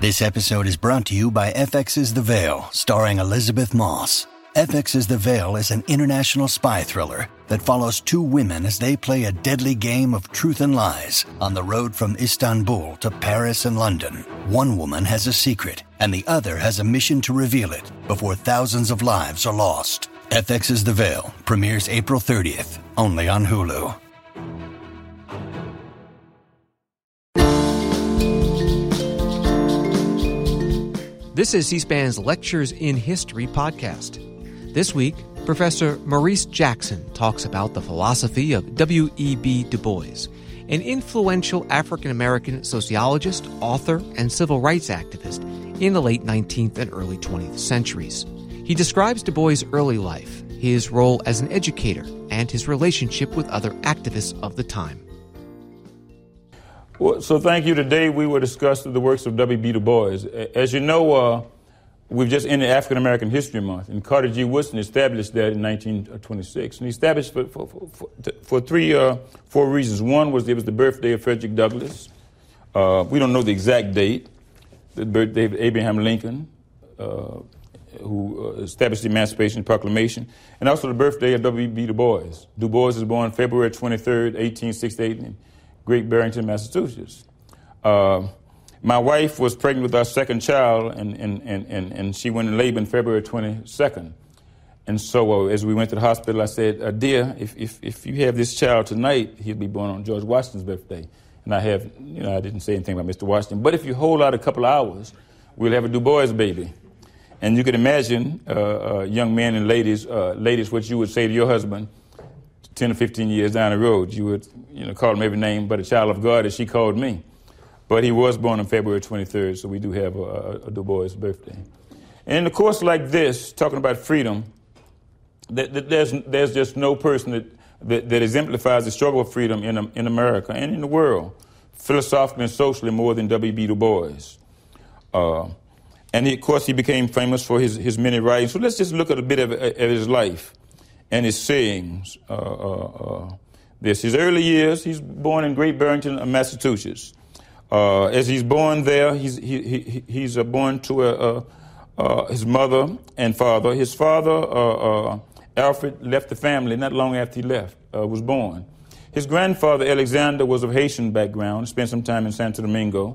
This episode is brought to you by FX's The Veil, starring Elizabeth Moss. FX's The Veil is an international spy thriller that follows two women as they play a deadly game of truth and lies on the road from Istanbul to Paris and London. One woman has a secret, and the other has a mission to reveal it before thousands of lives are lost. FX's The Veil premieres April 30th, only on Hulu. This is C-SPAN's Lectures in History podcast. This week, Professor Maurice Jackson talks about the philosophy of W.E.B. Du Bois, an influential African-American sociologist, author, and civil rights activist in the late 19th and early 20th centuries. He describes Du Bois' early life, his role as an educator, and his relationship with other activists of the time. Well, so thank you. Today we will discuss the works of W.B. Du Bois. As you know, we've just ended African American History Month, and Carter G. Woodson established that in 1926. And he established for four reasons. One was it was the birthday of Frederick Douglass. We don't know the exact date. The birthday of Abraham Lincoln, who established the Emancipation Proclamation, and also the birthday of W.B. Du Bois. Du Bois was born February 23rd, 1868, in Great Barrington, Massachusetts. My wife was pregnant with our second child, and she went in labor on February 22nd. And so as we went to the hospital, I said, dear, if you have this child tonight, he'll be born on George Washington's birthday. And I didn't say anything about Mr. Washington. But if you hold out a couple of hours, we'll have a Du Bois baby. And you can imagine, young men and ladies, what you would say to your husband 10 or 15 years down the road. You would, call him every name but a child of God, as she called me. But he was born on February 23rd, so we do have a Du Bois birthday. And in a course like this, talking about freedom, there's just no person that exemplifies the struggle for freedom in America and in the world, philosophically and socially, more than W.B. Du Bois. And of course, he became famous for his many writings. So let's just look at a bit of his life and his sayings. His early years, he's born in Great Barrington, Massachusetts. As he's born there, he's born to his mother and father. His father, Alfred, left the family not long after he was born. His grandfather, Alexander, was of Haitian background, spent some time in Santo Domingo,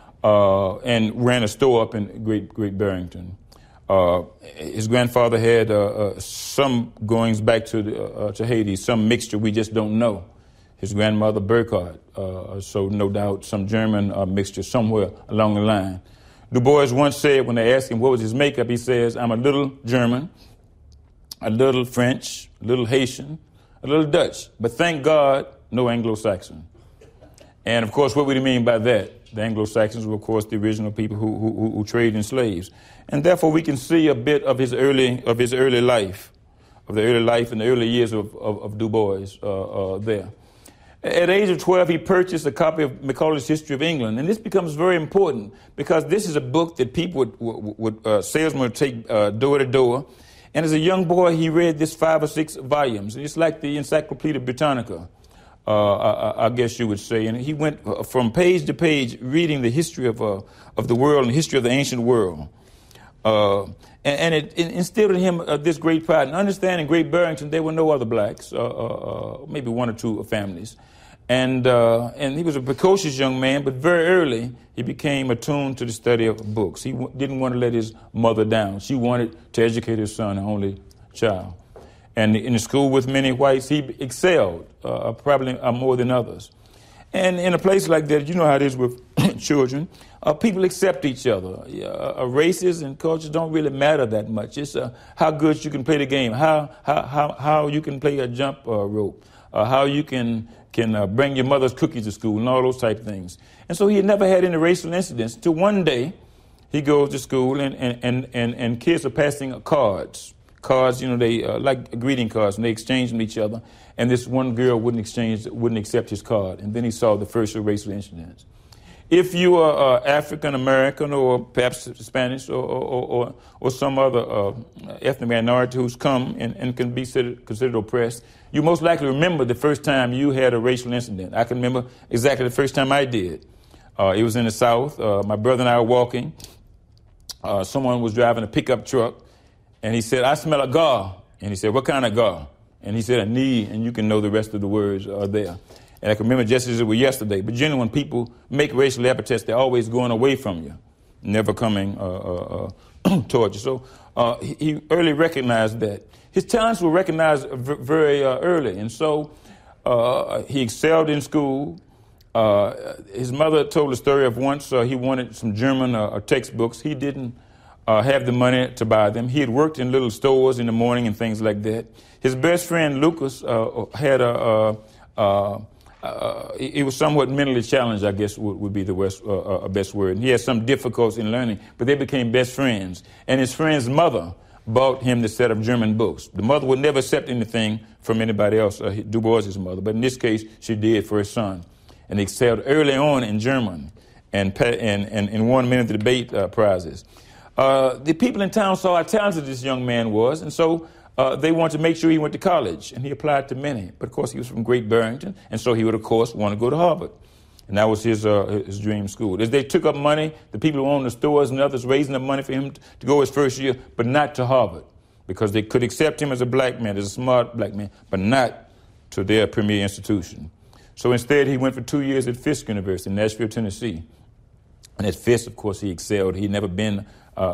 and ran a store up in Great Barrington. His grandfather had some goings back to Haiti, some mixture we just don't know. His grandmother, Burkhardt, so no doubt some German mixture somewhere along the line. Du Bois once said, when they asked him what was his makeup, he says, I'm a little German, a little French, a little Haitian, a little Dutch, but thank God, no Anglo-Saxon. And, of course, what would he mean by that? The Anglo-Saxons were, of course, the original people who traded in slaves. And therefore, we can see a bit of his early life, and the early years of Du Bois there. At the age of 12, he purchased a copy of Macaulay's History of England. And this becomes very important because this is a book that people salesmen would take door to door. And as a young boy, he read this 5 or 6 volumes. It's like the Encyclopedia Britannica, I guess you would say. And he went from page to page reading the history of the world and the history of the ancient world. And it instilled in him this great pride. And understanding Great Barrington, there were no other blacks, maybe 1 or 2 families. And he was a precocious young man, but very early he became attuned to the study of books. He didn't want to let his mother down. She wanted to educate her son, her only child. And in the school with many whites, he excelled, probably more than others. And in a place like that, you know how it is with children, people accept each other. Races and cultures don't really matter that much. It's how good you can play the game, how you can play a jump rope, how you can bring your mother's cookies to school, and all those type of things. And so he had never had any racial incidents until one day he goes to school and kids are passing cards. Cards, they like greeting cards, and they exchange them with each other. And this one girl wouldn't accept his card. And then he saw the first racial incidents. If you are African American or perhaps Spanish or some other ethnic minority who's come and can be considered oppressed, you most likely remember the first time you had a racial incident. I can remember exactly the first time I did. It was in the South. My brother and I were walking. Someone was driving a pickup truck, and he said, "I smell a gar." And he said, "What kind of gar?" And he said, "A knee," and you can know the rest of the words are there. And I can remember just as it was yesterday. But generally, when people make racial epithets, they're always going away from you, never coming towards you. So he early recognized that. His talents were recognized very early, and so he excelled in school. His mother told the story of once he wanted some German textbooks. He didn't have the money to buy them. He had worked in little stores in the morning and things like that. His best friend, Lucas, had he was somewhat mentally challenged, I guess would be the best word. He had some difficulties in learning, but they became best friends. And his friend's mother bought him the set of German books. The mother would never accept anything from anybody else, Du Bois' mother, but in this case, she did for his son. And he excelled early on in German and won many of the debate prizes. The people in town saw how talented this young man was, and so they wanted to make sure he went to college, and he applied to many. But, of course, he was from Great Barrington, and so he would, of course, want to go to Harvard. And that was his dream school. As they took up money, the people who owned the stores and others raising up money for him to go his first year, but not to Harvard, because they could accept him as a black man, as a smart black man, but not to their premier institution. So instead, he went for 2 years at Fisk University in Nashville, Tennessee. And at Fisk, of course, he excelled. He'd never been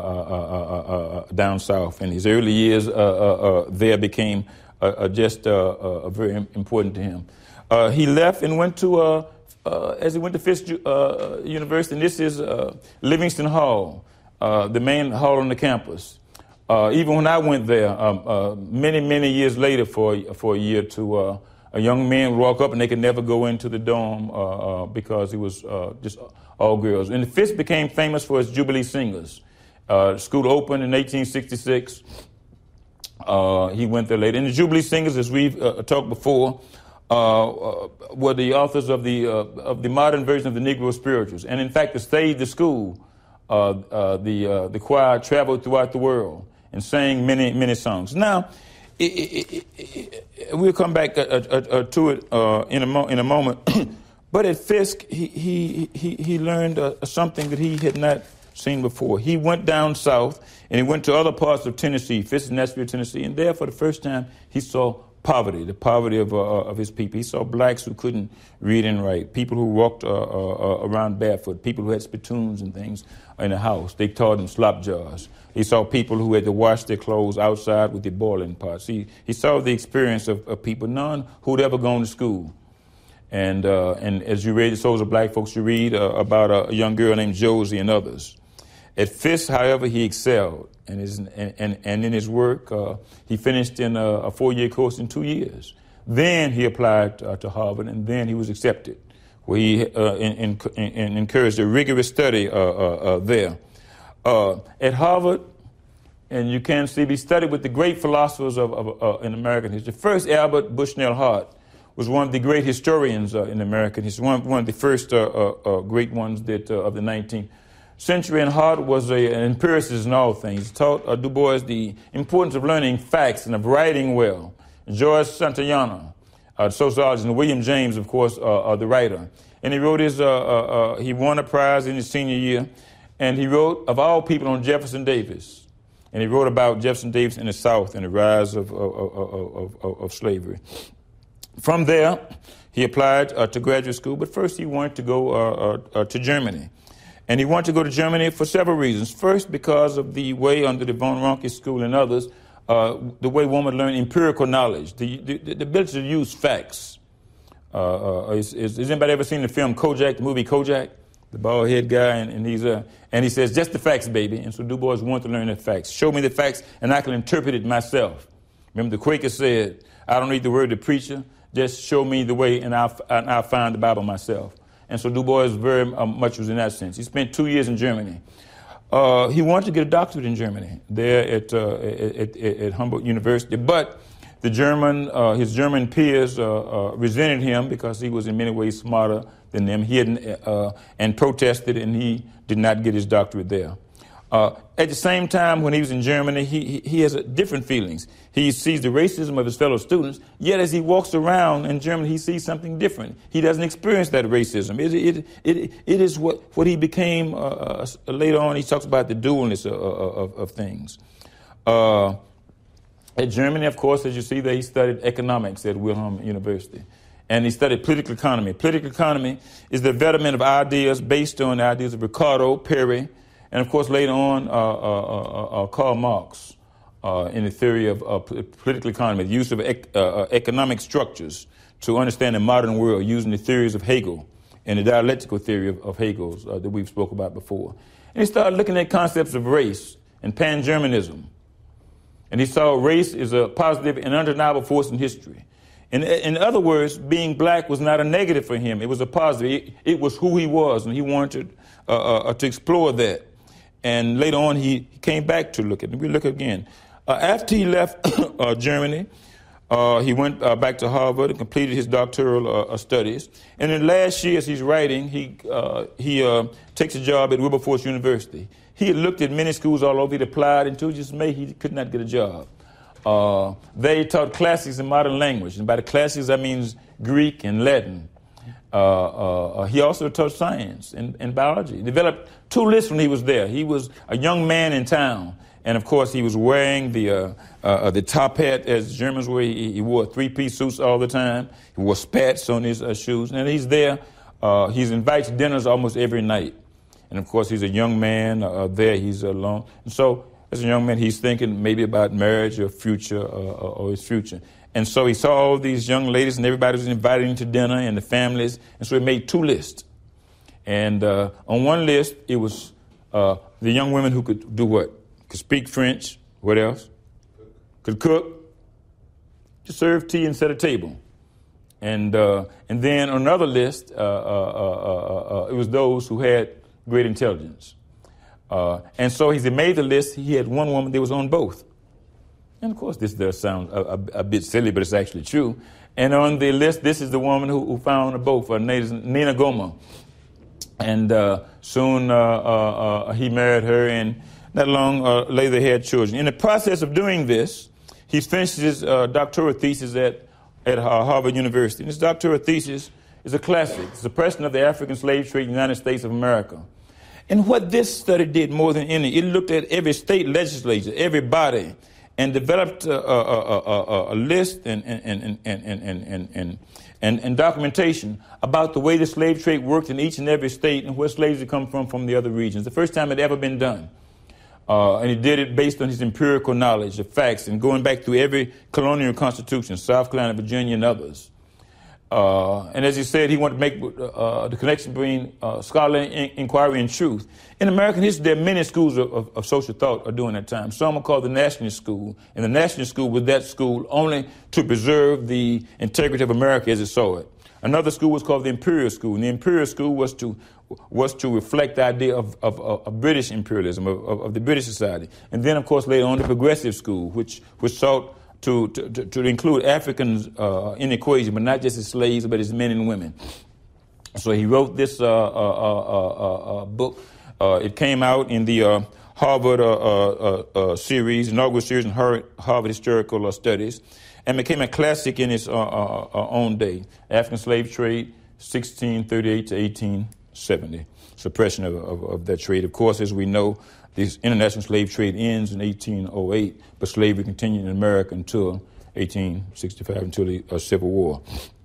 down south. And his early years there became just very important to him. He left and went to, as he went to Fisk University, and this is Livingston Hall, the main hall on the campus. Even when I went there, many years later for a year to a young man would walk up and they could never go into the dorm because it was just all girls. And Fisk became famous for its Jubilee Singers. School opened in 1866. He went there later. And the Jubilee Singers, as we've talked before, were the authors of the modern version of the Negro spirituals. And in fact, to save the school, the choir traveled throughout the world and sang many songs. Now, we'll come back to it in a moment. But at Fisk, he learned something that he had not seen before. He went down south and he went to other parts of Tennessee, Fisk, Nashville, Tennessee, and there for the first time he saw poverty, the poverty of his people. He saw blacks who couldn't read and write, people who walked around barefoot, people who had spittoons and things in the house. They taught them slop jars. He saw people who had to wash their clothes outside with the boiling pots. He saw the experience of people, none who'd ever gone to school. And as you read the Souls of Black Folks, you read about a young girl named Josie and others. At Fisk, however, he excelled, and in his work, he finished in a 4-year course in 2 years. Then he applied to Harvard, and then he was accepted, where he encouraged a rigorous study there. At Harvard, and you can see, he studied with the great philosophers in American history. First, Albert Bushnell Hart was one of the great historians in American history, one of the first great ones that of the 19th century. And Hart was an empiricist in all things. He taught Du Bois the importance of learning facts and of writing well. George Santayana, the sociologist, and William James, of course, the writer. And he wrote he won a prize in his senior year, and he wrote, of all people, on Jefferson Davis. And he wrote about Jefferson Davis in the South and the rise of slavery. From there, he applied to graduate school, but first he wanted to go to Germany. And he wanted to go to Germany for several reasons. First, because of the way under the von Ranke School and others, the way one would learn empirical knowledge, the ability to use facts. Has anybody ever seen the film Kojak, the movie Kojak? The bald-head guy, and he says, just the facts, baby. And so Du Bois wanted to learn the facts. Show me the facts, and I can interpret it myself. Remember, the Quaker said, I don't need the word of the preacher. Just show me the way, and I'll find the Bible myself. And so Du Bois very much was in that sense. He spent 2 years in Germany. He wanted to get a doctorate in Germany, there at Humboldt University. But his German peers resented him because he was in many ways smarter than them. He had and protested, and he did not get his doctorate there. At the same time, when he was in Germany, he has different feelings. He sees the racism of his fellow students, yet as he walks around in Germany, he sees something different. He doesn't experience that racism. It is what he became later on. He talks about the dualness of things. At Germany, of course, as you see there, he studied economics at Wilhelm University. And he studied political economy. Political economy is the development of ideas based on the ideas of Ricardo, Perry, and, of course, later on, Karl Marx in the theory of political economy, the use of economic structures to understand the modern world using the theories of Hegel and the dialectical theory of Hegel's that we've spoke about before. And he started looking at concepts of race and pan-Germanism. And he saw race as a positive and undeniable force in history. In other words, being black was not a negative for him. It was a positive. It was who he was, and he wanted to explore that. And later on, he came back to look at it. We look again. After he left Germany, he went back to Harvard and completed his doctoral studies. And in the last year, as he's writing, he takes a job at Wilberforce University. He had looked at many schools all over. He'd applied, and to his dismay, he could not get a job. They taught classics and modern language. And by the classics, that means Greek and Latin. He also taught science and biology. He developed 2 lists when he was there. He was a young man in town. And, of course, he was wearing the top hat, as Germans wear. He wore 3-piece suits all the time. He wore spats on his shoes. And he's there. He's invited to dinners almost every night. And, of course, he's a young man there. He's alone. And so, as a young man, he's thinking maybe about marriage or future or his future. And so he saw all these young ladies, and everybody was invited him to dinner, and the families. And so he made 2 lists. And on one list, it was the young women who could do what? Could speak French. What else? Could cook. Could serve tea and set a table. And then on another list, it was those who had great intelligence. And so as he made the list, he had one woman that was on both. And, of course, this does sound a bit silly, but it's actually true. And on the list, this is the woman who found both. Her name is Nina Goma. And soon he married her, and not long later they had children. In the process of doing this, he finished his doctoral thesis at Harvard University. And his doctoral thesis is a classic, Suppression of the African Slave Trade in the United States of America. And what this study did more than any, it looked at every state legislature, every body, and developed a list and documentation about the way the slave trade worked in each and every state and where slaves had come from the other regions. The first time it had ever been done. And he did it based on his empirical knowledge, the facts, and going back through every colonial constitution, South Carolina, Virginia, and others. And as he said, he wanted to make the connection between scholarly inquiry and truth. In American history, there are many schools of social thought during that time. Some are called the Nationalist School. And the Nationalist School was that school only to preserve the integrity of America as it saw it. Another school was called the Imperial School. And the Imperial School was to reflect the idea of British imperialism, of the British society. And then, of course, later on, the Progressive School, which sought to include Africans in the equation, but not just as slaves, but as men and women. So he wrote this book. It came out in the Harvard series, inaugural series in Harvard Historical Studies, and became a classic in its own day. African slave trade, 1638 to 1870. Suppression of that trade. Of course, as we know, this international slave trade ends in 1808, but slavery continued in America until 1865, until the Civil War.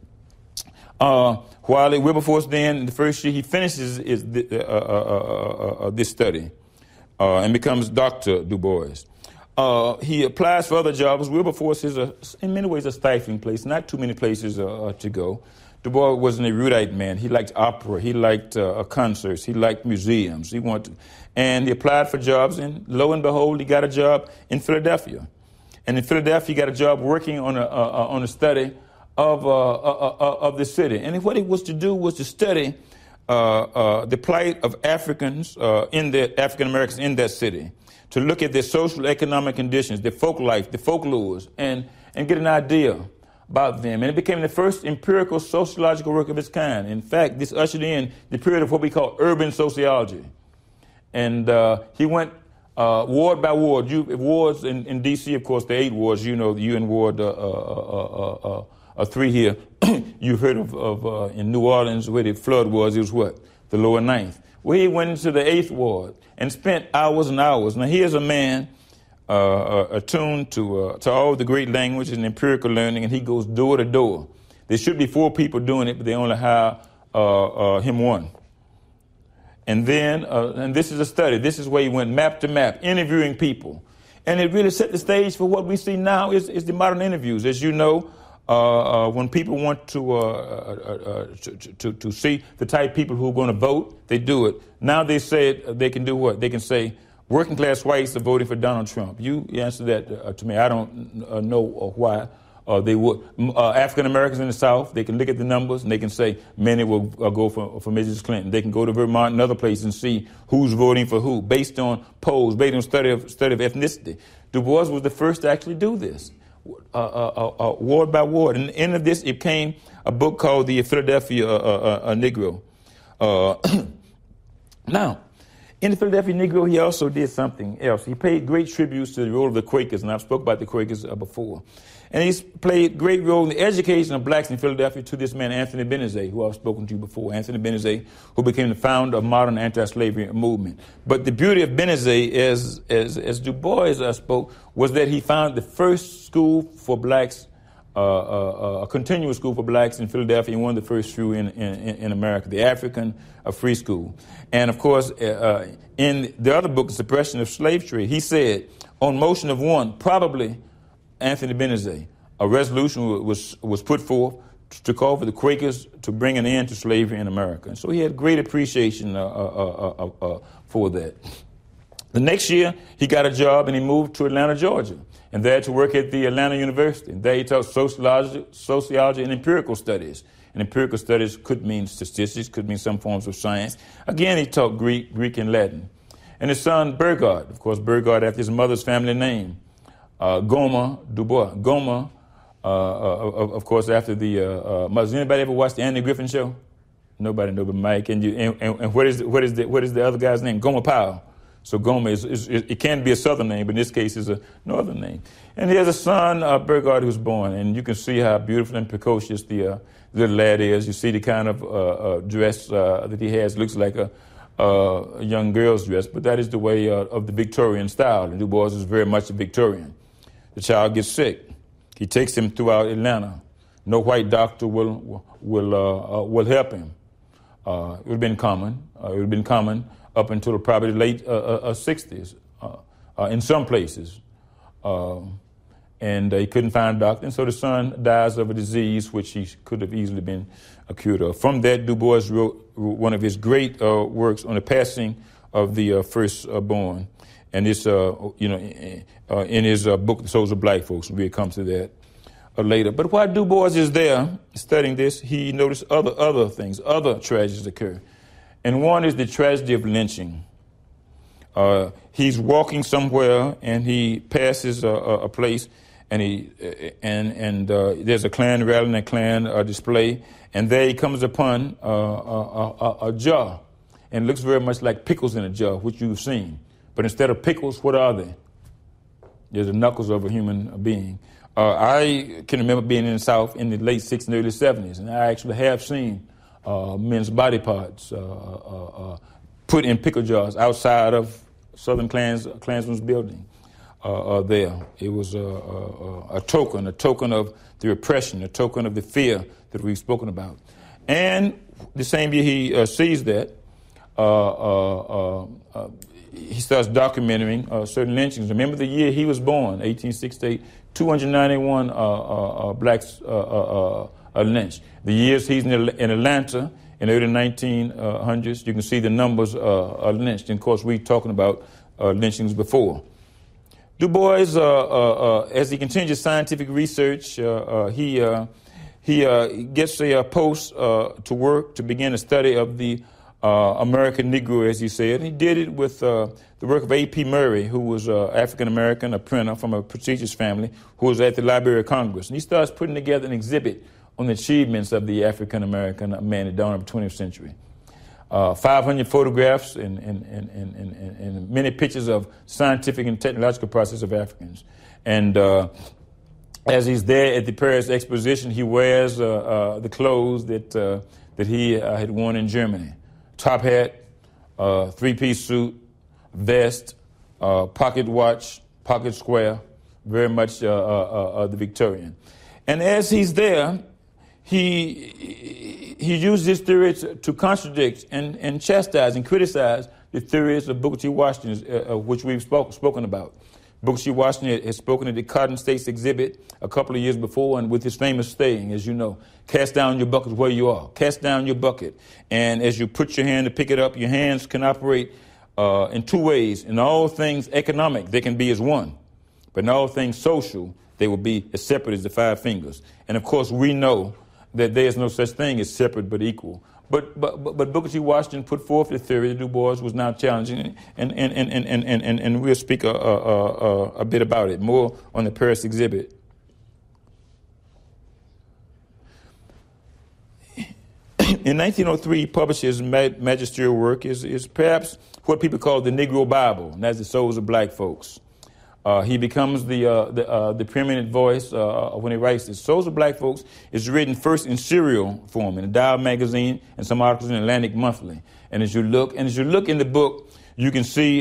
While at Wilberforce then, in the first year, he finishes this study and becomes Dr. Du Bois. He applies for other jobs. Wilberforce is, in many ways, a stifling place, not too many places to go. Du Bois was an erudite man. He liked opera. He liked concerts. He liked museums. And he applied for jobs, and lo and behold, he got a job in Philadelphia. And in Philadelphia, he got a job working on a study of the city. And what he was to do was to study the plight of Africans, African Americans in that city, to look at their social, economic conditions, their folk life, the folklores, and get an idea about them. And it became the first empirical sociological work of its kind. In fact, this ushered in the period of what we call urban sociology. And he went ward by ward. Wards in D.C., of course, the 8 wards. You know, you in Ward 3 here. You've heard of in New Orleans where the flood was. It was what? The lower 9th. Well, he went into the 8th ward and spent hours and hours. Now, here's a man attuned to all the great language and empirical learning, and he goes door to door. There should be 4 people doing it, but they only hire him one. And then, and this is a study. This is where he went map to map, interviewing people. And it really set the stage for what we see now is the modern interviews. As you know, when people want to see the type of people who are going to vote, they do it. Now they say they can do what? They can say, working class whites are voting for Donald Trump. You answer that to me. I don't know why they would. African Americans in the South, they can look at the numbers and they can say many will go for Mrs. Clinton. They can go to Vermont and other places and see who's voting for who based on polls, based on study of ethnicity. Du Bois was the first to actually do this. Ward by ward. And at the end of this, it came a book called The Philadelphia Negro. Now, in the Philadelphia Negro, he also did something else. He paid great tributes to the role of the Quakers, and I've spoken about the Quakers before. And he's played great role in the education of blacks in Philadelphia to this man, Anthony Benezet, who I've spoken to you before. Anthony Benezet, who became the founder of modern anti-slavery movement. But the beauty of Benezet, as Du Bois spoke, was that he founded the first school for blacks, a continuous school for blacks in Philadelphia, and one of the first few in America, the African Free School. And of course, in the other book, The Suppression of Slave Trade, he said, on motion of one, probably Anthony Benezet, a resolution was put forth to call for the Quakers to bring an end to slavery in America. And so he had great appreciation for that. The next year, he got a job and he moved to Atlanta, Georgia, and there to work at the Atlanta University. And there he taught sociology and empirical studies. And empirical studies could mean statistics, could mean some forms of science. Again, he taught Greek and Latin. And his son, Burgard, of course, Burgard after his mother's family name, Gomer Du Bois. Gomer, of course, after the mother. Has anybody ever watched the Andy Griffin Show? Nobody, but Mike. And what is the other guy's name? Gomer Powell. So Gomer it can be a southern name, but in this case is a northern name. And he has a son, Burgard, who's born, and you can see how beautiful and precocious the little lad is. You see the kind of dress that he has. Looks like a young girl's dress, but that is the way of the Victorian style. And Du Bois is very much a Victorian. The child gets sick. He takes him throughout Atlanta. No white doctor will help him. It would have been common. Up until probably the late 60s in some places. And he couldn't find a doctor. And so the son dies of a disease which he could have easily been cured of. From that, Du Bois wrote one of his great works on the passing of the firstborn. And it's, in his book, The Souls of Black Folks, we'll come to that later. But while Du Bois is there studying this, he noticed other things, other tragedies occur. And one is the tragedy of lynching. He's walking somewhere and he passes a place, and there's a Klan rally and a Klan display, and there he comes upon a jar, and it looks very much like pickles in a jar, which you've seen. But instead of pickles, what are they? They're the knuckles of a human being. I can remember being in the South in the late 60s and early 70s, and I actually have seen men's body parts put in pickle jars outside of Southern Klansmen's building. There, it was a token of the repression, a token of the fear that we've spoken about. And the same year he sees that, he starts documenting certain lynchings. Remember the year he was born, 1868, 291 blacks lynched. The years he's in Atlanta in the early 1900s, you can see the numbers lynched. And of course, we're talking about lynchings before. Du Bois, as he continues scientific research, he gets a post to work to begin a study of the American Negro, as he said. He did it with the work of A.P. Murray, who was African-American, a printer from a prestigious family, who was at the Library of Congress. And he starts putting together an exhibit on the achievements of the African-American man at the dawn of the 20th century. 500 photographs and many pictures of scientific and technological process of Africans. And as he's there at the Paris Exposition, he wears the clothes that he had worn in Germany. Top hat, three-piece suit, vest, pocket watch, pocket square, very much the Victorian. And as he's there, he used this theory to contradict and chastise and criticize the theories of Booker T. Washington, which we've spoken about. Booker T. Washington had spoken at the Cotton States exhibit a couple of years before, and with his famous saying, as you know, cast down your bucket where you are. Cast down your bucket. And as you put your hand to pick it up, your hands can operate in two ways. In all things economic, they can be as one. But in all things social, they will be as separate as the five fingers. And, of course, we know that there is no such thing as separate but equal. But Booker T. Washington put forth the theory that Du Bois was now challenging, and we'll speak a bit about it, more on the Paris exhibit. In 1903, he published his magisterial work, is perhaps what people call the Negro Bible, and that's the souls of black folks. He becomes the preeminent voice when he writes this. Souls of Black Folks is written first in serial form in the Dial magazine and some articles in Atlantic Monthly. And as you look in the book, you can see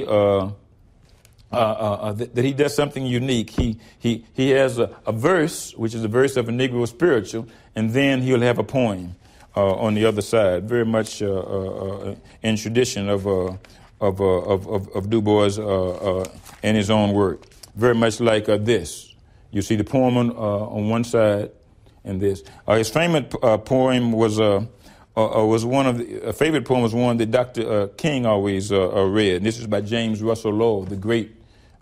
that he does something unique. He has a verse, which is a verse of a Negro spiritual, and then he'll have a poem on the other side, very much in tradition of Du Bois and his own work. Very much like this. You see the poem on one side and this. His famous poem was one of a favorite poem was one that Dr. King always read. This is by James Russell Lowell, the great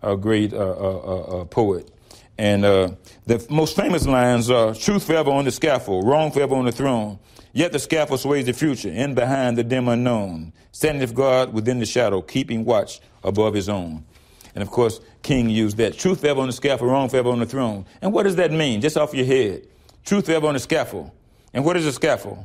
poet. And the most famous lines are, truth forever on the scaffold, wrong forever on the throne. Yet the scaffold sways the future, in behind the dim unknown. Standeth God within the shadow, keeping watch above his own. And, of course, King used that. Truth forever on the scaffold, wrong forever on the throne. And what does that mean? Just off your head. Truth forever on the scaffold. And what is a scaffold?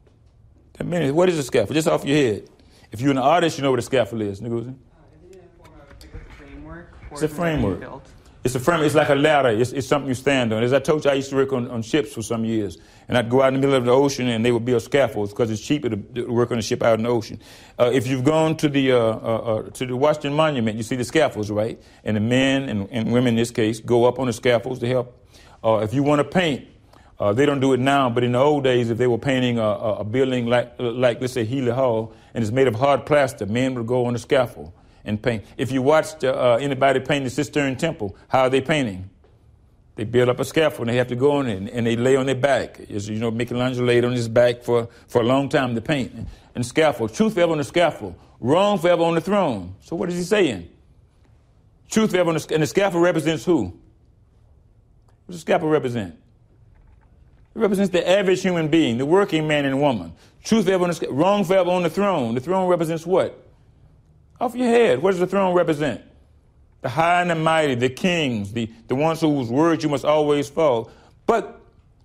What is a scaffold? Just off your head. If you're an artist, you know what a scaffold is. Isn't it a form of a framework? It's a framework. It's a framework. It's like a ladder. It's something you stand on. As I told you, I used to work on ships for some years. And I'd go out in the middle of the ocean, and they would build scaffolds because it's cheaper to work on a ship out in the ocean. If you've gone to the Washington Monument, you see the scaffolds, right? And the men and women in this case go up on the scaffolds to help. If you want to paint, they don't do it now, but in the old days, if they were painting a building like let's say Healy Hall, and it's made of hard plaster, men would go on the scaffold and paint. If you watched anybody paint the Sistine Temple, how are they painting? They build up a scaffold, and they have to go on it, and they lay on their back. As you know, Michelangelo laid on his back for a long time to paint. And scaffold, truth forever on the scaffold, wrong forever on the throne. So what is he saying? Truth forever on and the scaffold represents who? What does the scaffold represent? It represents the average human being, the working man and woman. Truth forever on the scaffold, wrong forever on the throne. The throne represents what? Off your head. What does the throne represent? The high and the mighty, the kings, the ones whose words you must always follow. But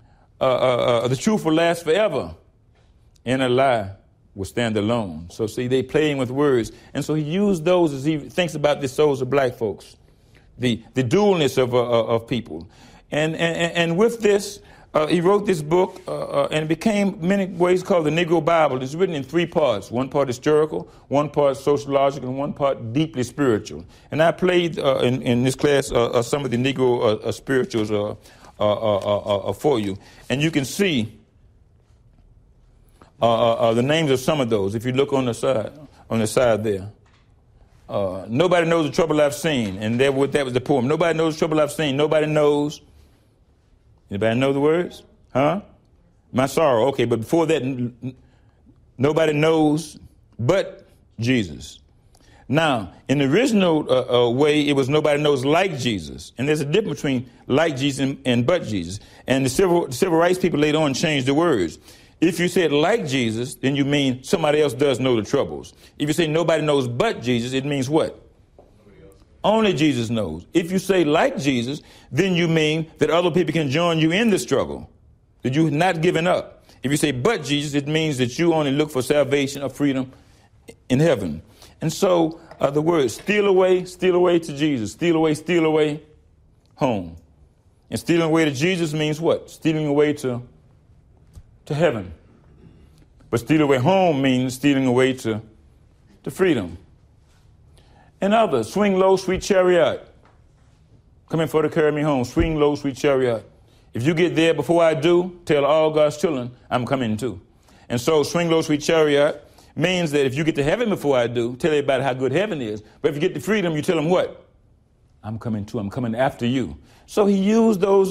the truth will last forever, and a lie will stand alone. So see, they playing with words. And so he used those as he thinks about the souls of black folks, the dualness of people. And with this, he wrote this book, and it became many ways called the Negro Bible. It's written in three parts. One part historical, one part sociological, and one part deeply spiritual. And I played in this class some of the Negro spirituals for you. And you can see the names of some of those if you look on the side there. Nobody knows the trouble I've seen. And that was the poem. Nobody knows the trouble I've seen. Nobody knows. Anybody know the words? Huh? My sorrow. Okay, but before that, nobody knows but Jesus. Now, in the original way, it was nobody knows like Jesus. And there's a difference between like Jesus and but Jesus. And the civil rights people later on changed the words. If you said like Jesus, then you mean somebody else does know the troubles. If you say nobody knows but Jesus, it means what? Only Jesus knows. If you say like Jesus, then you mean that other people can join you in the struggle, that you've not given up. If you say but Jesus, it means that you only look for salvation or freedom in heaven. And so the word steal away to Jesus. Steal away home. And stealing away to Jesus means what? Stealing away to heaven. But stealing away home means stealing away to freedom. And others, swing low, sweet chariot. Coming for to carry me home. Swing low, sweet chariot. If you get there before I do, tell all God's children I'm coming too. And so swing low, sweet chariot means that if you get to heaven before I do, tell everybody how good heaven is. But if you get to freedom, you tell them what? I'm coming too. I'm coming after you. So he used those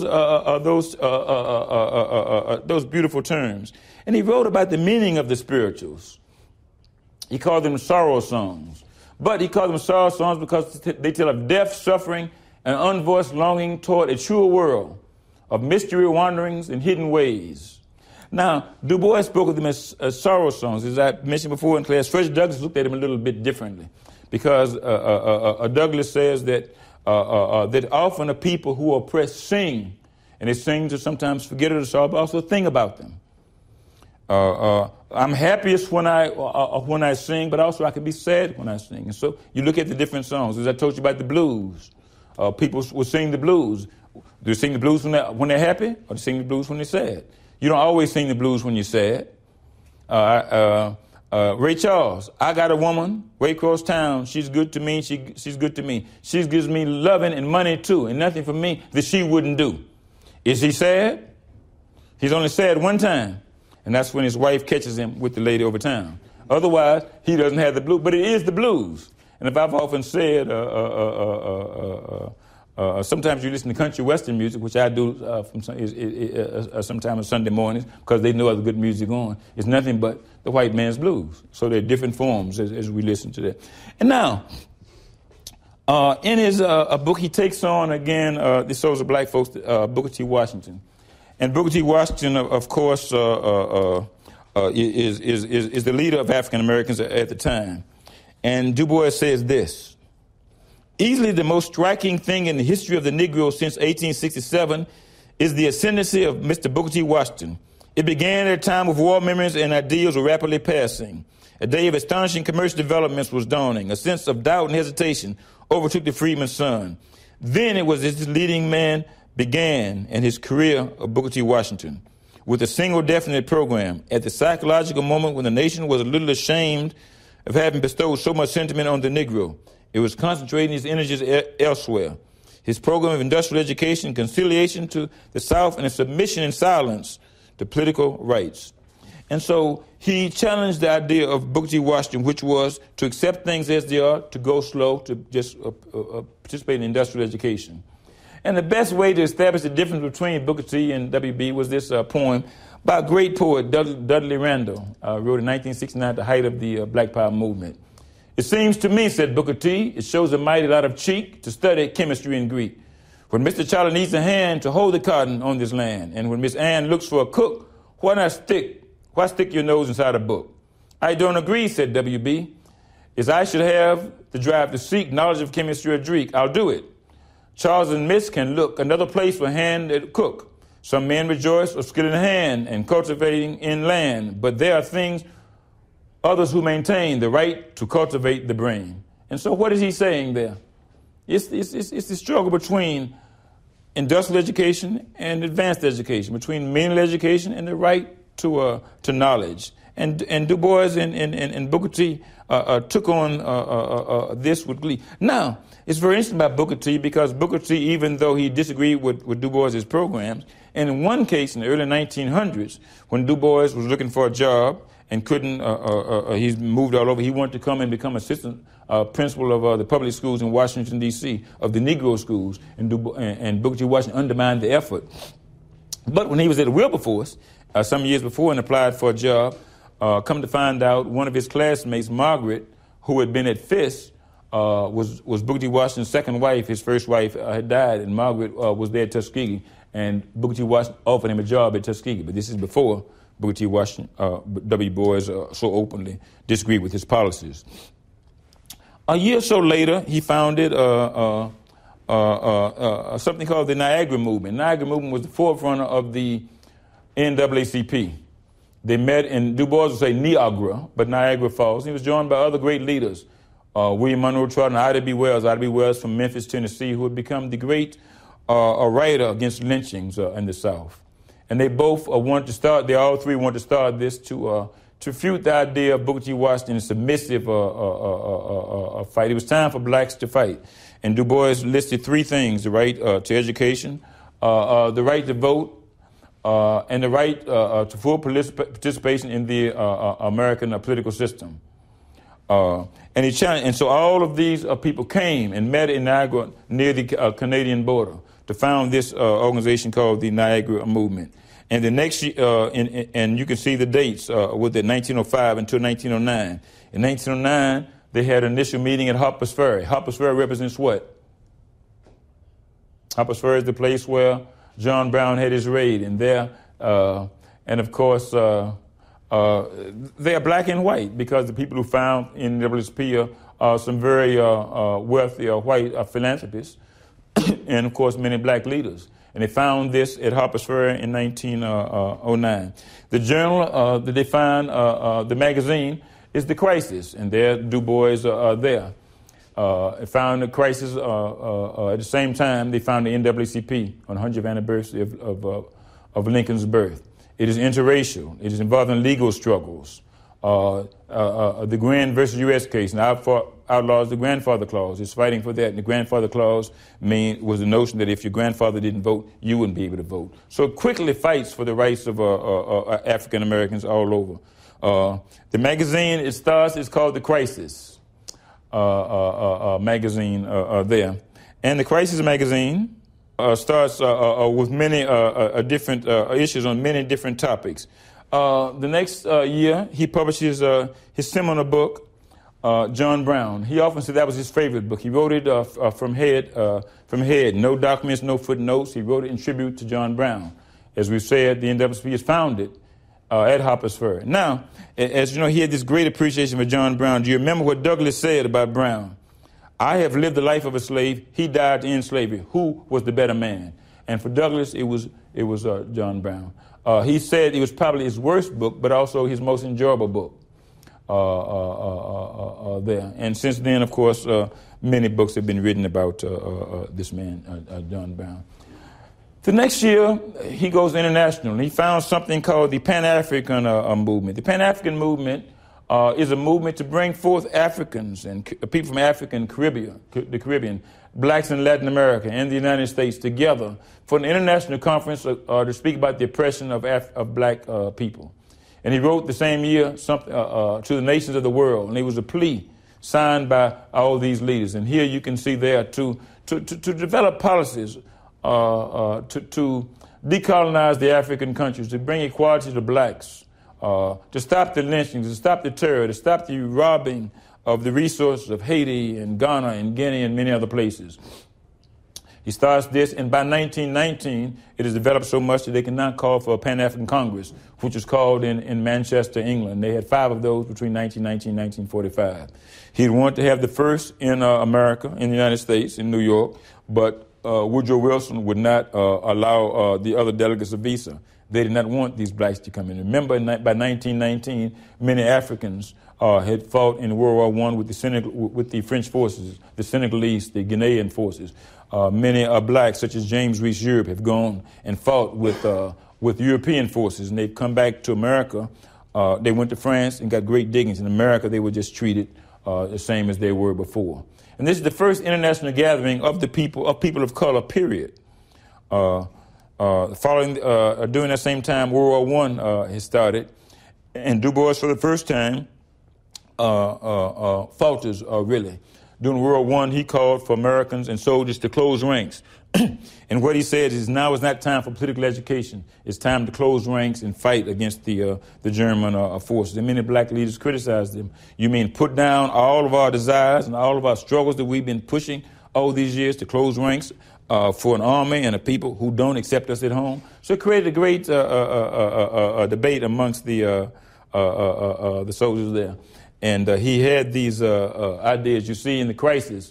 beautiful terms. And he wrote about the meaning of the spirituals. He called them sorrow songs. But he called them sorrow songs because they tell of death, suffering, and unvoiced longing toward a truer world of mystery, wanderings, and hidden ways. Now, Du Bois spoke of them as sorrow songs. As I mentioned before in class, Frederick Douglass looked at them a little bit differently because Douglass says that often the people who are oppressed sing, and they sing to sometimes forget it or sorrow, but also think about them. I'm happiest when I sing, but also I can be sad when I sing. And so you look at the different songs. As I told you about the blues, people will sing the blues. Do they sing the blues when they're happy, or do they sing the blues when they're sad? You don't always sing the blues when you're sad. Ray Charles, I got a woman way across town. She's good to me. She's good to me. She gives me loving and money too, and nothing for me that she wouldn't do. Is he sad? He's only sad one time, and that's when his wife catches him with the lady over town. Otherwise, he doesn't have the blues, but it is the blues. And if I've often said, sometimes you listen to country western music, which I do sometimes on Sunday mornings because they know other good music on. It's nothing but the white man's blues. So there are different forms as we listen to that. And now, in his book, he takes on again the souls of black folks, Booker T. Washington. And Booker T. Washington, of course, is the leader of African Americans at the time. And Du Bois says this: easily the most striking thing in the history of the Negro since 1867 is the ascendancy of Mr. Booker T. Washington. It began at a time of war memories and ideals were rapidly passing. A day of astonishing commercial developments was dawning. A sense of doubt and hesitation overtook the freedman's son. Then it was this leading man began in his career of Booker T. Washington with a single definite program. At the psychological moment when the nation was a little ashamed of having bestowed so much sentiment on the Negro, it was concentrating his energies elsewhere. His program of industrial education, conciliation to the South, and a submission in silence to political rights. And so he challenged the idea of Booker T. Washington, which was to accept things as they are, to go slow, to just participate in industrial education. And the best way to establish the difference between Booker T. and W.B. was this poem by a great poet, Dudley Randall, wrote in 1969 at the height of the Black Power movement. It seems to me, said Booker T., it shows a mighty lot of cheek to study chemistry and Greek. When Mr. Charlie needs a hand to hold the cotton on this land, and when Miss Ann looks for a cook, why stick your nose inside a book? I don't agree, said W.B. As I should have the drive to seek knowledge of chemistry or Greek, I'll do it. Charles and Miss can look another place for hand at cook. Some men rejoice of skill in hand and cultivating in land, but there are others who maintain the right to cultivate the brain. And so what is he saying there? It's the struggle between industrial education and advanced education, between meaningful education and the right to knowledge. And Du Bois and Booker T took on this with glee. Now, it's very interesting about Booker T because Booker T, even though he disagreed with Du Bois' programs, and in one case in the early 1900s, when Du Bois was looking for a job and couldn't, he's moved all over, he wanted to come and become assistant principal of the public schools in Washington, D.C., of the Negro schools, and Booker T. Washington undermined the effort. But when he was at Wilberforce, some years before, and applied for a job, come to find out one of his classmates, Margaret, who had been at Fisk, was Booker T. Washington's second wife. His first wife had died, and Margaret was there at Tuskegee, and Booker T. Washington offered him a job at Tuskegee. But this is before Booker T. Washington, W. Bois so openly disagreed with his policies. A year or so later, he founded something called the Niagara Movement. The Niagara Movement was the forerunner of the NAACP. They met in, Du Bois would say Niagara, but Niagara Falls. He was joined by other great leaders, William Monroe Trotter and Ida B. Wells. Ida B. Wells from Memphis, Tennessee, who had become the great writer against lynchings in the South. And they both wanted to start, they all three wanted to start this to refute the idea of Booker T. Washington's submissive fight. It was time for blacks to fight. And Du Bois listed three things: the right to education, the right to vote, and the right to full participation in the American political system. And he challenged, and so all of these people came and met in Niagara near the Canadian border to found this organization called the Niagara Movement. And the next year, and you can see the dates with it, 1905 until 1909. In 1909, they had an initial meeting at Harper's Ferry. Harper's Ferry represents what? Harper's Ferry is the place where John Brown had his raid, and there, and of course, they are black and white because the people who found NAACP are some very wealthy white philanthropists, and of course, many black leaders. And they found this at Harper's Ferry in 1909. The journal that they found, the magazine, is The Crisis, and there Du Bois there. They found the Crisis at the same time they found the NAACP on the 100th anniversary of Lincoln's birth. It is interracial. It is involving legal struggles. The Grand versus U.S. case, and outlaws the grandfather clause. It's fighting for that. And the grandfather clause was the notion that if your grandfather didn't vote, you wouldn't be able to vote. So it quickly fights for the rights of African Americans all over. The magazine it starts is called The Crisis magazine there. And The Crisis magazine starts with many different issues on many different topics. The next year, he publishes his seminal book, John Brown. He often said that was his favorite book. He wrote it from head, no documents, no footnotes. He wrote it in tribute to John Brown. As we've said, the NAACP is founded at Harper's Ferry. Now, as you know, he had this great appreciation for John Brown. Do you remember what Douglass said about Brown? I have lived the life of a slave. He died to end slavery. Who was the better man? And for Douglass, it was John Brown. He said it was probably his worst book, but also his most enjoyable book there. And since then, of course, many books have been written about this man, John Brown. The next year, he goes international, and he found something called the Pan-African movement. The Pan-African movement is a movement to bring forth Africans and people from Africa and the Caribbean, blacks in Latin America and the United States together for an international conference to speak about the oppression of black people. And he wrote the same year something to the nations of the world, and it was a plea signed by all these leaders. And here you can see there to develop policies to decolonize the African countries, to bring equality to blacks, to stop the lynchings, to stop the terror, to stop the robbing of the resources of Haiti and Ghana and Guinea and many other places. He starts this, and by 1919, it has developed so much that they can now call for a Pan-African Congress, which was called in Manchester, England. They had 5 of those between 1919 and 1945. He wanted to have the first in America, in the United States, in New York, but Woodrow Wilson would not allow the other delegates a visa. They did not want these blacks to come in. Remember, by 1919, many Africans had fought in World War I with the French forces, the Senegalese, the Ghanaian forces. Many blacks, such as James Reese Europe, have gone and fought with European forces, and they've come back to America. They went to France and got great dignity. In America, they were just treated the same as they were before. And this is the first international gathering of people of color, period. During that same time, World War I has started, and Du Bois, for the first time, falters really. During World War I, he called for Americans and soldiers to close ranks. And what he said is now is not time for political education. It's time to close ranks and fight against the German forces. And many black leaders criticized them. You mean put down all of our desires and all of our struggles that we've been pushing all these years to close ranks for an army and a people who don't accept us at home? So it created a great debate amongst the soldiers there. And he had these ideas you see in The Crisis.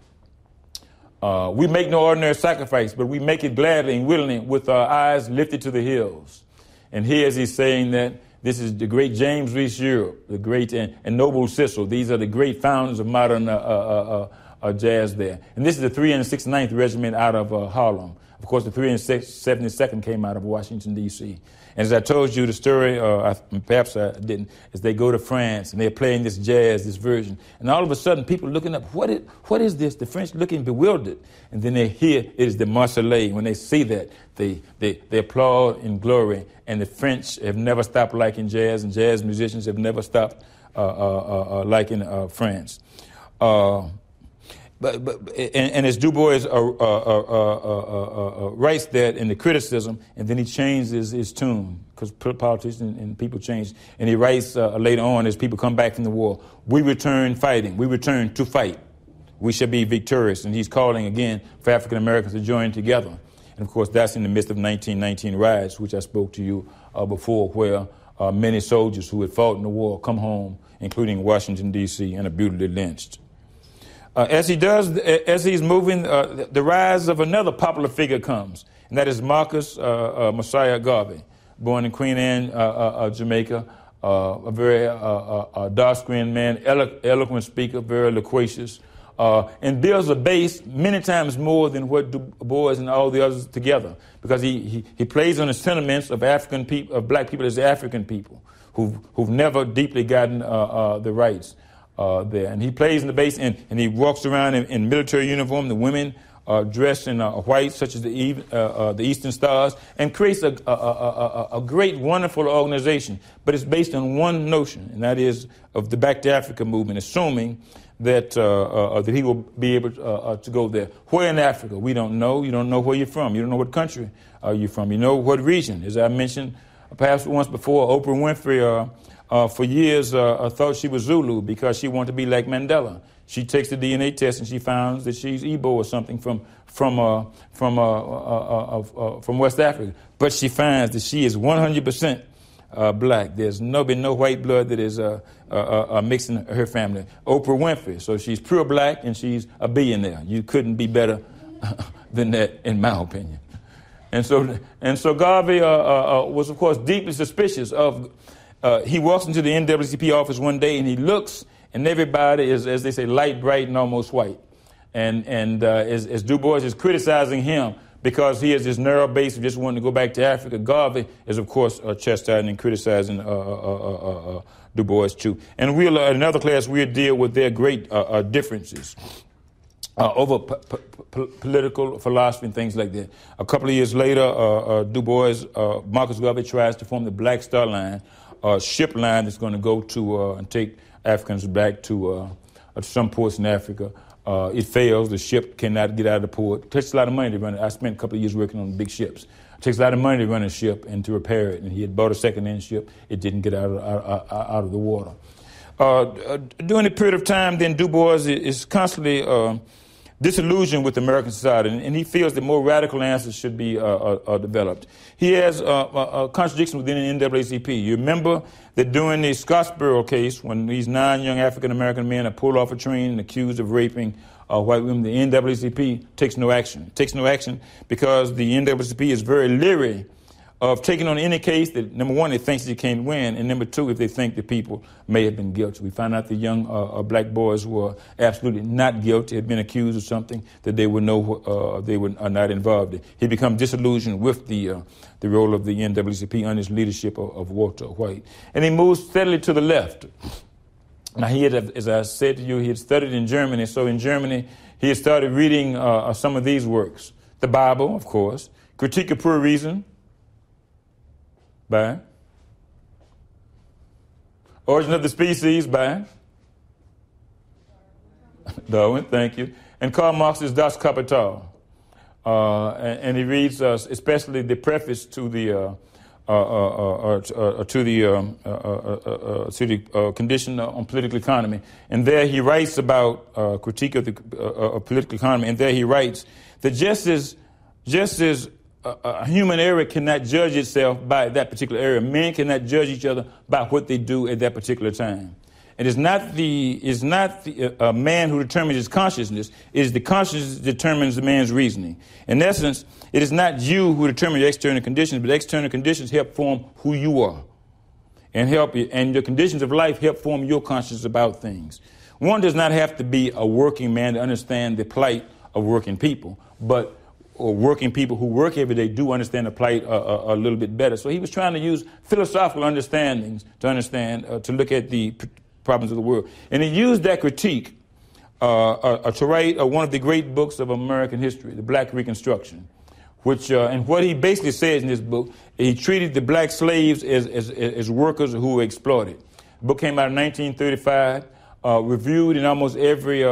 We make no ordinary sacrifice, but we make it gladly and willingly with our eyes lifted to the hills. And here he's saying that This is the great James Reese Europe, the great and Noble Sissel. These are the great founders of modern jazz there. And this is the 369th Regiment out of Harlem. Of course, the 372nd came out of Washington, D.C. And as I told you the story, perhaps I didn't, is they go to France and they're playing this jazz, this version. And all of a sudden, people looking up, what is this? The French looking bewildered. And then they hear it is the Marseillaise. When they see that, they applaud in glory. And the French have never stopped liking jazz, and jazz musicians have never stopped liking France. And as Du Bois writes that in the criticism, and then he changes his tune, because politicians and people change. And he writes later on, as people come back from the war, we return fighting. We return to fight. We shall be victorious. And he's calling again for African Americans to join together. And of course, that's in the midst of 1919 riots, which I spoke to you before, where many soldiers who had fought in the war come home, including Washington, D.C., and are brutally lynched. As he's moving, the rise of another popular figure comes, and that is Marcus Mosiah Garvey, born in Queen Anne, Jamaica, a very dark-skinned man, eloquent speaker, very loquacious, and builds a base many times more than what Du Bois and all the others together, because he plays on the sentiments of African people, of black people as African people, who've never deeply gotten the rights. There. And he plays in the bass, and he walks around in military uniform. The women are dressed in white, such as the Eastern Stars, and creates a great, wonderful organization. But it's based on one notion, and that is of the Back to Africa movement, assuming that he will be able to go there. Where in Africa? We don't know. You don't know where you're from. You don't know what country you're from. You know what region. As I mentioned perhaps once before, Oprah Winfrey for years thought she was Zulu because she wanted to be like Mandela. She takes the DNA test and she finds that she's Igbo or something from West Africa. But she finds that she is 100% black. There's been no white blood that is mixed in her family. Oprah Winfrey, so she's pure black and she's a billionaire. You couldn't be better than that, in my opinion. And so Garvey was, of course, deeply suspicious of. He walks into the NAACP office one day and he looks, and everybody is, as they say, light, bright, and almost white. And as Du Bois is criticizing him because he has this narrow base of just wanting to go back to Africa, Garvey is, of course, chastising and criticizing Du Bois too. And in another class, we'll deal with their great differences over political philosophy and things like that. A couple of years later, Du Bois, Marcus Garvey tries to form the Black Star Line, ship line that's going to go to and take Africans back to some ports in Africa. It fails. The ship cannot get out of the port. It takes a lot of money to run it. I spent a couple of years working on big ships. It takes a lot of money to run a ship and to repair it. And he had bought a second-hand ship. It didn't get out of the water. During a period of time, then Du Bois is constantly disillusioned with American society, and he feels that more radical answers should be developed. He has a contradiction within the NAACP. You remember that during the Scottsboro case, when these 9 young African-American men are pulled off a train and accused of raping white women, the NAACP takes no action. It takes no action because the NAACP is very leery of taking on any case that, number one, it thinks it can't win, and number two, if they think the people may have been guilty. We found out the young black boys were absolutely not guilty, had been accused of something that they would know they were not involved in. He becomes disillusioned with the role of the NAACP under his leadership of Walter White. And he moves steadily to the left. Now, he had, as I said to you, he had studied in Germany, so in Germany, he had started reading some of these works. The Bible, of course, Critique of Pure Reason, by Origin of the Species by Darwin, thank you, and Karl Marx's Das Kapital. And he reads especially the preface to the condition on political economy. And there he writes about critique of the political economy, and there he writes that just as a human area cannot judge itself by that particular area. Men cannot judge each other by what they do at that particular time. It is not the man who determines his consciousness. It is the consciousness that determines the man's reasoning. In essence, it is not you who determine your external conditions, but external conditions help form who you are. and your conditions of life help form your conscience about things. One does not have to be a working man to understand the plight of working people, but working people who work every day do understand the plight a little bit better. So he was trying to use philosophical understandings to understand, to look at the problems of the world. And he used that critique to write one of the great books of American history, The Black Reconstruction, which, and what he basically says in this book, he treated the black slaves as workers who were exploited. The book came out in 1935, reviewed in almost every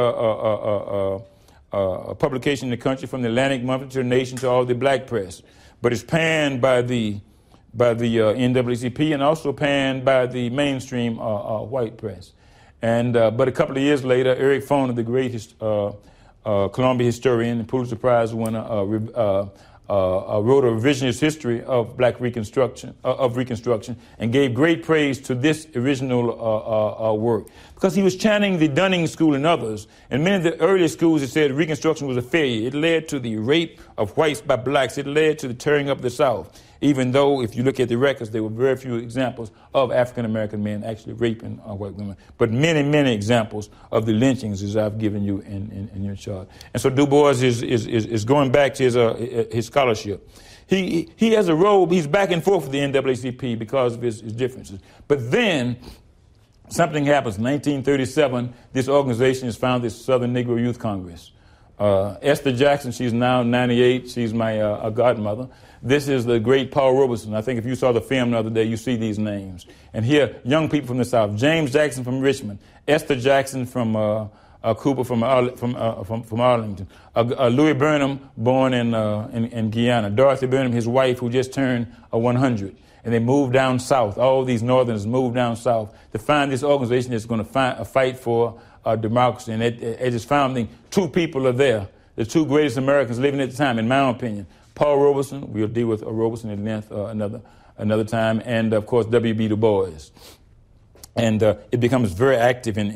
publication in the country, from the Atlantic Monthly to the Nation to all the black press. But it's panned by the NAACP and also panned by the mainstream white press. And but a couple of years later, Eric Foner, the great Columbia historian and Pulitzer Prize winner, wrote a revisionist history of black Reconstruction, and gave great praise to this original work, because he was channeling the Dunning School and others. And many of the earlier schools, it said Reconstruction was a failure. It led to the rape of whites by blacks. It led to the tearing up of the South, even though if you look at the records, there were very few examples of African-American men actually raping white women, but many, many examples of the lynchings, as I've given you in your chart. And so Du Bois is going back to his scholarship. He has a role. He's back and forth with the NAACP because of his differences. But then something happens. In 1937, this organization is founded, this Southern Negro Youth Congress. Esther Jackson, she's now 98. She's my godmother. This is the great Paul Robeson. I think if you saw the film the other day, you see these names. And here, young people from the South. James Jackson from Richmond. Esther Jackson from Cooper from Arlington. Louis Burnham, born in Guyana. Dorothy Burnham, his wife, who just turned 100. And they moved down south. All these Northerners moved down south to find this organization that's going to fight for democracy. And at its founding, two people are there. The two greatest Americans living at the time, in my opinion. Paul Robeson, we'll deal with Robeson at length another time, and of course W.B. Du Bois. And it becomes very active in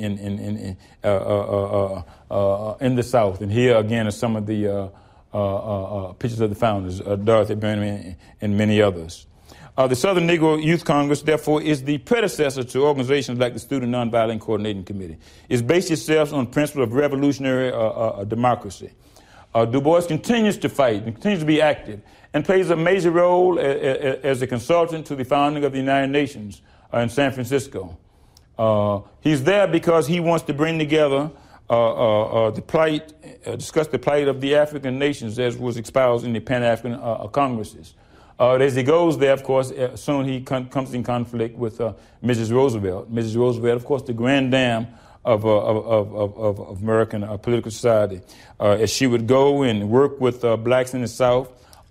the South. And here again are some of the pictures of the founders, Dorothy Burnham and many others. The Southern Negro Youth Congress, therefore, is the predecessor to organizations like the Student Nonviolent Coordinating Committee. It's based itself on the principle of revolutionary democracy. Du Bois continues to fight and continues to be active and plays a major role as a consultant to the founding of the United Nations in San Francisco. He's there because he wants to bring together discuss the plight of the African nations as was espoused in the Pan-African Congresses. As he goes there, of course, soon he comes in conflict with Mrs. Roosevelt. Mrs. Roosevelt, of course, the grand dame of American political society. As she would go and work with blacks in the South,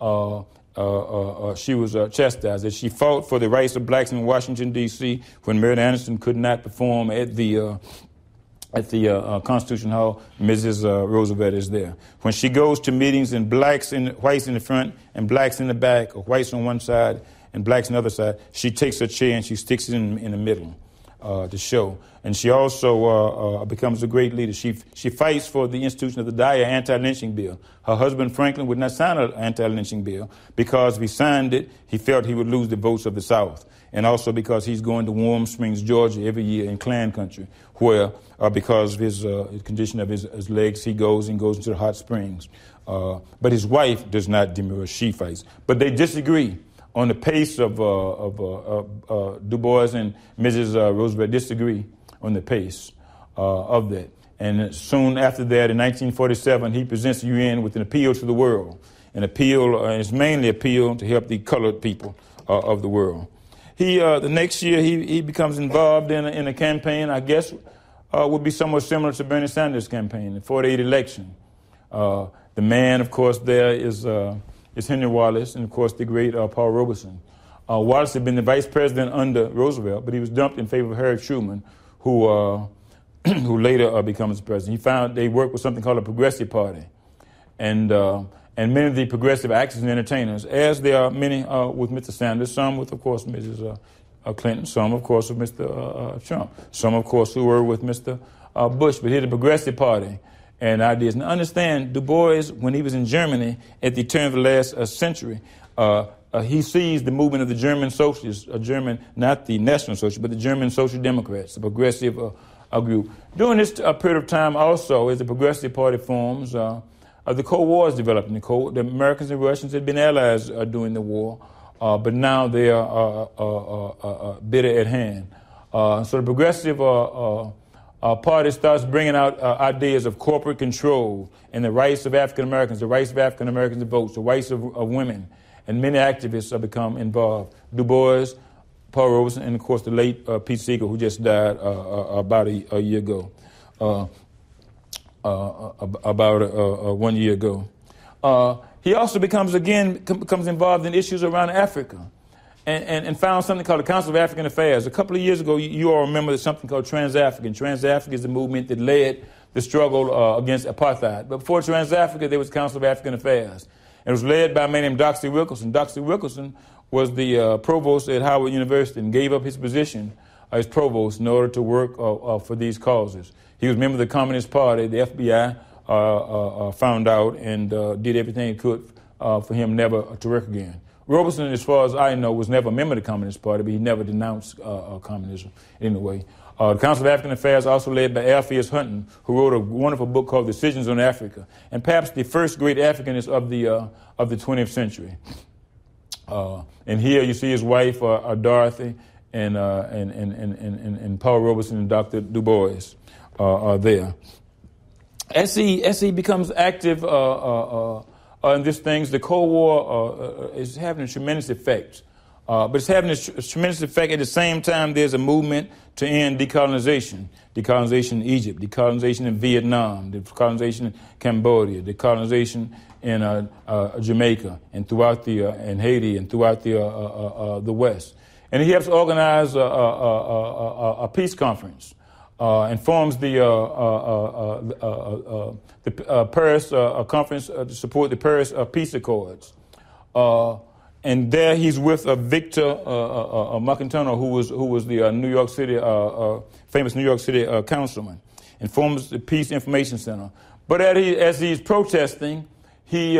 she was chastised. As she fought for the rights of blacks in Washington, D.C., when Meredith Anderson could not perform at the Constitution Hall, Mrs. Roosevelt is there. When she goes to meetings and whites in the front and blacks in the back, or whites on one side and blacks on the other side, she takes her chair and she sticks it in the middle to show. And she also becomes a great leader. She fights for the institution of the Dyer anti-lynching bill. Her husband, Franklin, would not sign an anti-lynching bill because if he signed it, he felt he would lose the votes of the South. And also because he's going to Warm Springs, Georgia, every year in Klan country, where because of his condition of his legs, he goes into the hot springs. But his wife does not demur; she fights. But they disagree on the pace of Du Bois and Mrs. Roosevelt. Disagree on the pace of that. And soon after that, in 1947, he presents the UN with an appeal to the world. An appeal is mainly appeal to help the colored people of the world. The next year, he becomes involved in a campaign, I guess, would be somewhat similar to Bernie Sanders' campaign, the 48 election. The man, of course, there is Henry Wallace, and, of course, the great Paul Robeson. Wallace had been the vice president under Roosevelt, but he was dumped in favor of Harry Truman, who later becomes president. They worked with something called a Progressive Party. And many of the progressive actors and entertainers, as there are many with Mr. Sanders, some with, of course, Mrs. Clinton, some, of course, with Mr. Trump, some, of course, who were with Mr. Bush, but here the Progressive Party and ideas. Now, understand, Du Bois, when he was in Germany at the turn of the last century, he sees the movement of the German socialists, not the National Socialists, but the German Social Democrats, the progressive group. During this period of time also, as the Progressive Party forms, the Cold War is developing. The Americans and Russians had been allies during the war, but now they are bitter at hand. So the Progressive Party starts bringing out ideas of corporate control and the rights of African Americans, the rights of African Americans to vote, the rights of women, and many activists have become involved. Du Bois, Paul Robeson, and of course the late Pete Seeger, who just died about a year ago, about 1 year ago. He also becomes involved in issues around Africa, and found something called the Council of African Affairs. A couple of years ago, you all remember something called Trans-African. Trans-Africa is the movement that led the struggle against apartheid. But before Trans-Africa, there was the Council of African Affairs. It was led by a man named Doxey Wilkerson. Doxey Wilkerson was the provost at Howard University and gave up his position as provost in order to work for these causes. He was a member of the Communist Party. The FBI found out and did everything it could for him never to work again. Robeson, as far as I know, was never a member of the Communist Party, but he never denounced communism in any way. The Council of African Affairs, also led by Alpheus Hunton, who wrote a wonderful book called Decisions on Africa, and perhaps the first great Africanist of the 20th century. And here you see his wife, Dorothy, and Paul Robeson and Dr. Du Bois are there. As he becomes active in these things, the Cold War is having a tremendous effect. But it's having a tremendous effect. At the same time, there's a movement to end decolonization. Decolonization in Egypt, decolonization in Vietnam, decolonization in Cambodia, decolonization in Jamaica, and throughout in Haiti, and throughout the West. And he helps organize a peace conference and forms the Paris conference to support the Paris Peace Accords. And there he's with Victor Macantano, who was the New York City famous New York City councilman, and forms the Peace Information Center. But as he's protesting, he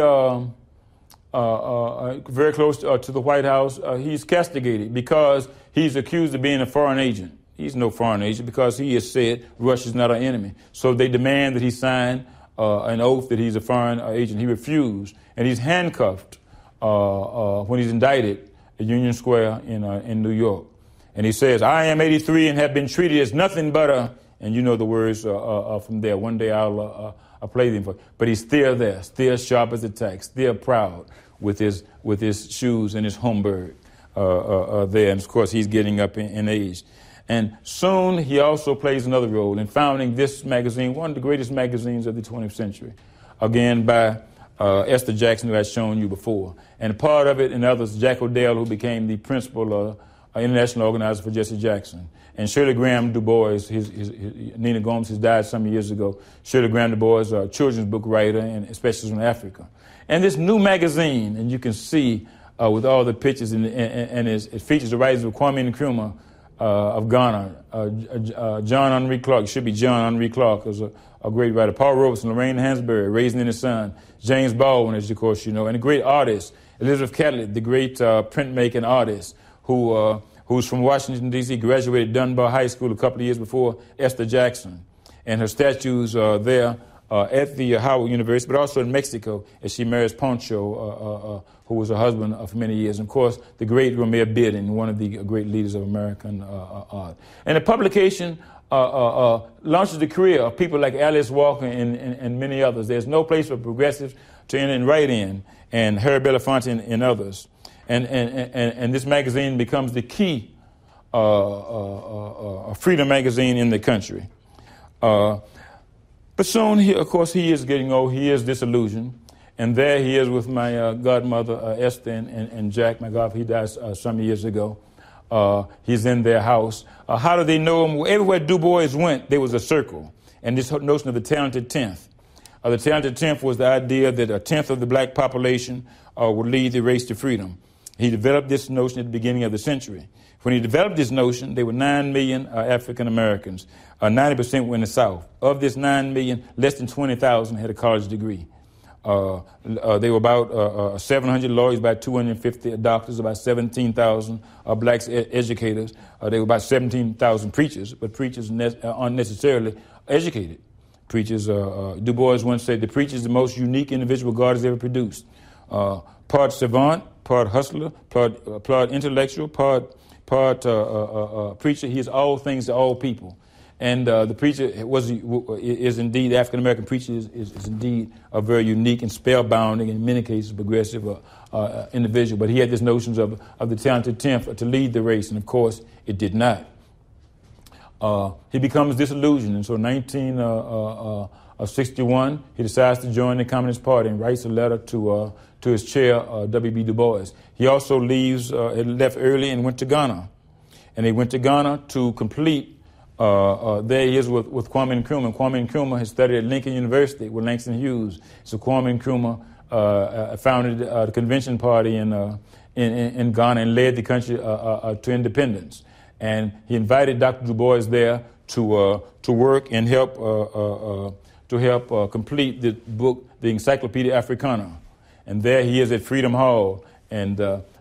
very close to the White House, he's castigated because he's accused of being a foreign agent. He's no foreign agent because he has said Russia's not our enemy. So they demand that he sign an oath that he's a foreign agent. He refused, and he's handcuffed when he's indicted at Union Square in New York. And he says, "I am 83 and have been treated as nothing but a," and you know the words from there. One day I'll play them for you. But he's still there, still sharp as a tack, still proud with his shoes and his Homburg there. And of course he's getting up in age. And soon he also plays another role in founding this magazine, one of the greatest magazines of the 20th century, again by Esther Jackson, who I've shown you before. And part of it, and others, Jack O'Dell, who became the principal international organizer for Jesse Jackson. And Shirley Graham Du Bois, Nina Gomes has died some years ago. Shirley Graham Du Bois, a children's book writer, and especially from Africa. And this new magazine, and you can see with all the pictures, and it features the writings of Kwame Nkrumah of Ghana, John Henry Clark, it should be John Henry Clark, was a great writer, Paul Robeson, Lorraine Hansberry, Raisin in the Sun, James Baldwin, as of course you know, and a great artist, Elizabeth Catlett, the great printmaking artist who's from Washington, D.C., graduated Dunbar High School a couple of years before Esther Jackson. And her statues are there at the Howard University, but also in Mexico as she marries Poncho, who was her husband for many years. And, of course, the great Romare Bearden, one of the great leaders of American art. And the publication launches the career of people like Alice Walker and many others. There's no place for progressives to enter and write in, and Harry Belafonte and others. And this magazine becomes the key freedom magazine in the country. But soon, of course, he is getting old. He is disillusioned. And there he is with my godmother, Esther, and Jack, my godfather. He died some years ago. He's in their house. How do they know him? Everywhere Du Bois went, there was a circle. And this notion of the talented tenth. The talented tenth was the idea that a tenth of the black population would lead the race to freedom. He developed this notion at the beginning of the century. When he developed this notion, there were 9 million African Americans. 90% were in the South. Of this 9 million, less than 20,000 had a college degree. They were about 700 lawyers, about 250 doctors, about 17,000 blacks educators. They were about 17,000 preachers, but preachers aren't necessarily educated. Preachers, Du Bois once said, the preacher is the most unique individual God has ever produced. Part savant, part hustler, part intellectual, part preacher. He is all things to all people. And the preacher is indeed, the African-American preacher is indeed a very unique and spellbinding, in many cases, progressive individual. But he had this notions of the talented tenth to lead the race, and of course, it did not. He becomes disillusioned, and so in 1961, he decides to join the Communist Party and writes a letter to his chair, W.B. Du Bois. He also left early and went to Ghana. And he went to Ghana to complete. There he is with Kwame Nkrumah. Kwame Nkrumah has studied at Lincoln University with Langston Hughes. So Kwame Nkrumah founded the Convention Party in Ghana and led the country to independence. And he invited Dr. Du Bois there to work and help complete the book, the Encyclopedia Africana. And there he is at Freedom Hall, and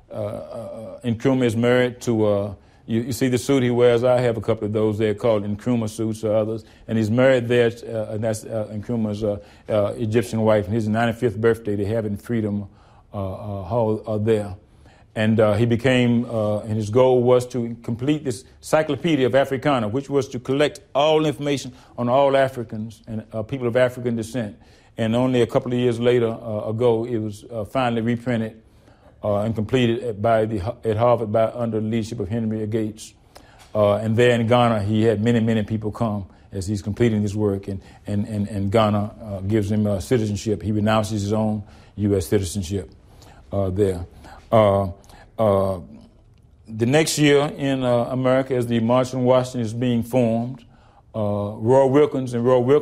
Nkrumah is married to. You see the suit he wears. I have a couple of those there called Nkrumah suits or others. And he's married there, and that's Nkrumah's Egyptian wife. And his 95th birthday, they have in Freedom Hall there. And he became, and his goal was to complete this Encyclopedia of Africana, which was to collect all information on all Africans and people of African descent. And only a couple of years later ago, it was finally reprinted and completed at Harvard under the leadership of Henry Gates. And there in Ghana, he had many, many people come as he's completing this work. And Ghana gives him citizenship. He renounces his own U.S. citizenship there. The next year in America, as the March on Washington is being formed, Roy Wilkins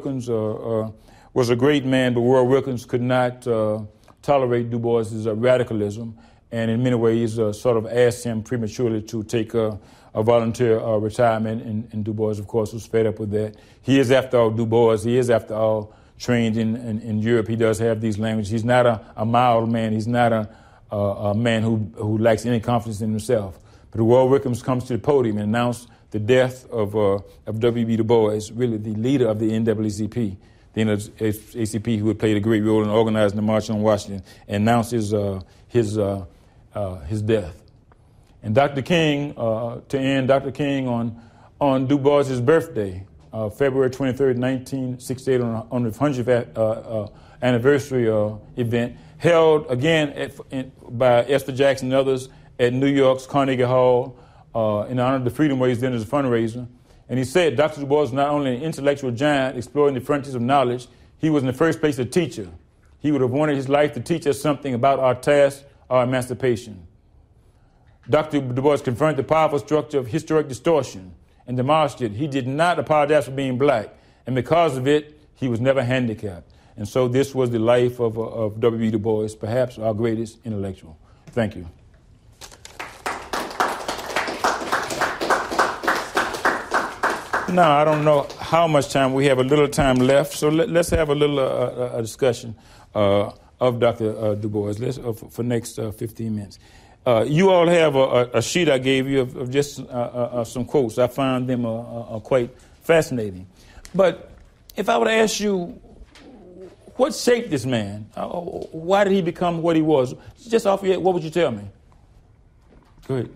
was a great man, but Roy Wilkins could not tolerate Du Bois's radicalism, and in many ways sort of asked him prematurely to take a volunteer retirement, and Du Bois, of course, was fed up with that. He is, after all, Du Bois. He is, after all, trained in Europe. He does have these languages. He's not a mild man. He's not a man who lacks any confidence in himself. But Roy Wilkins comes to the podium and announced the death of W.B. Du Bois, really the leader of the NAACP. The NAACP, who had played a great role in organizing the March on Washington, announces his death. And Dr. King, Dr. King on Du Bois's birthday, February 23rd, 1968, on the 100th anniversary event, held again by Esther Jackson and others at New York's Carnegie Hall in honor of the Freedom Ways Dinner as a fundraiser. And he said Dr. Du Bois was not only an intellectual giant exploring the frontiers of knowledge, he was in the first place a teacher. He would have wanted his life to teach us something about our task, our emancipation. Dr. Du Bois confronted the powerful structure of historic distortion and demolished it. He did not apologize for being black, and because of it, he was never handicapped. And so this was the life of W.B. Du Bois, perhaps our greatest intellectual. Thank you. Now, I don't know how much time we have. A little time left, so let's have a little a discussion of Dr. Du Bois for next 15 minutes. You all have a sheet I gave you of just some quotes. I found them quite fascinating. But if I were to ask you, what shaped this man? Why did he become what he was? Just off your head, what would you tell me? Go ahead.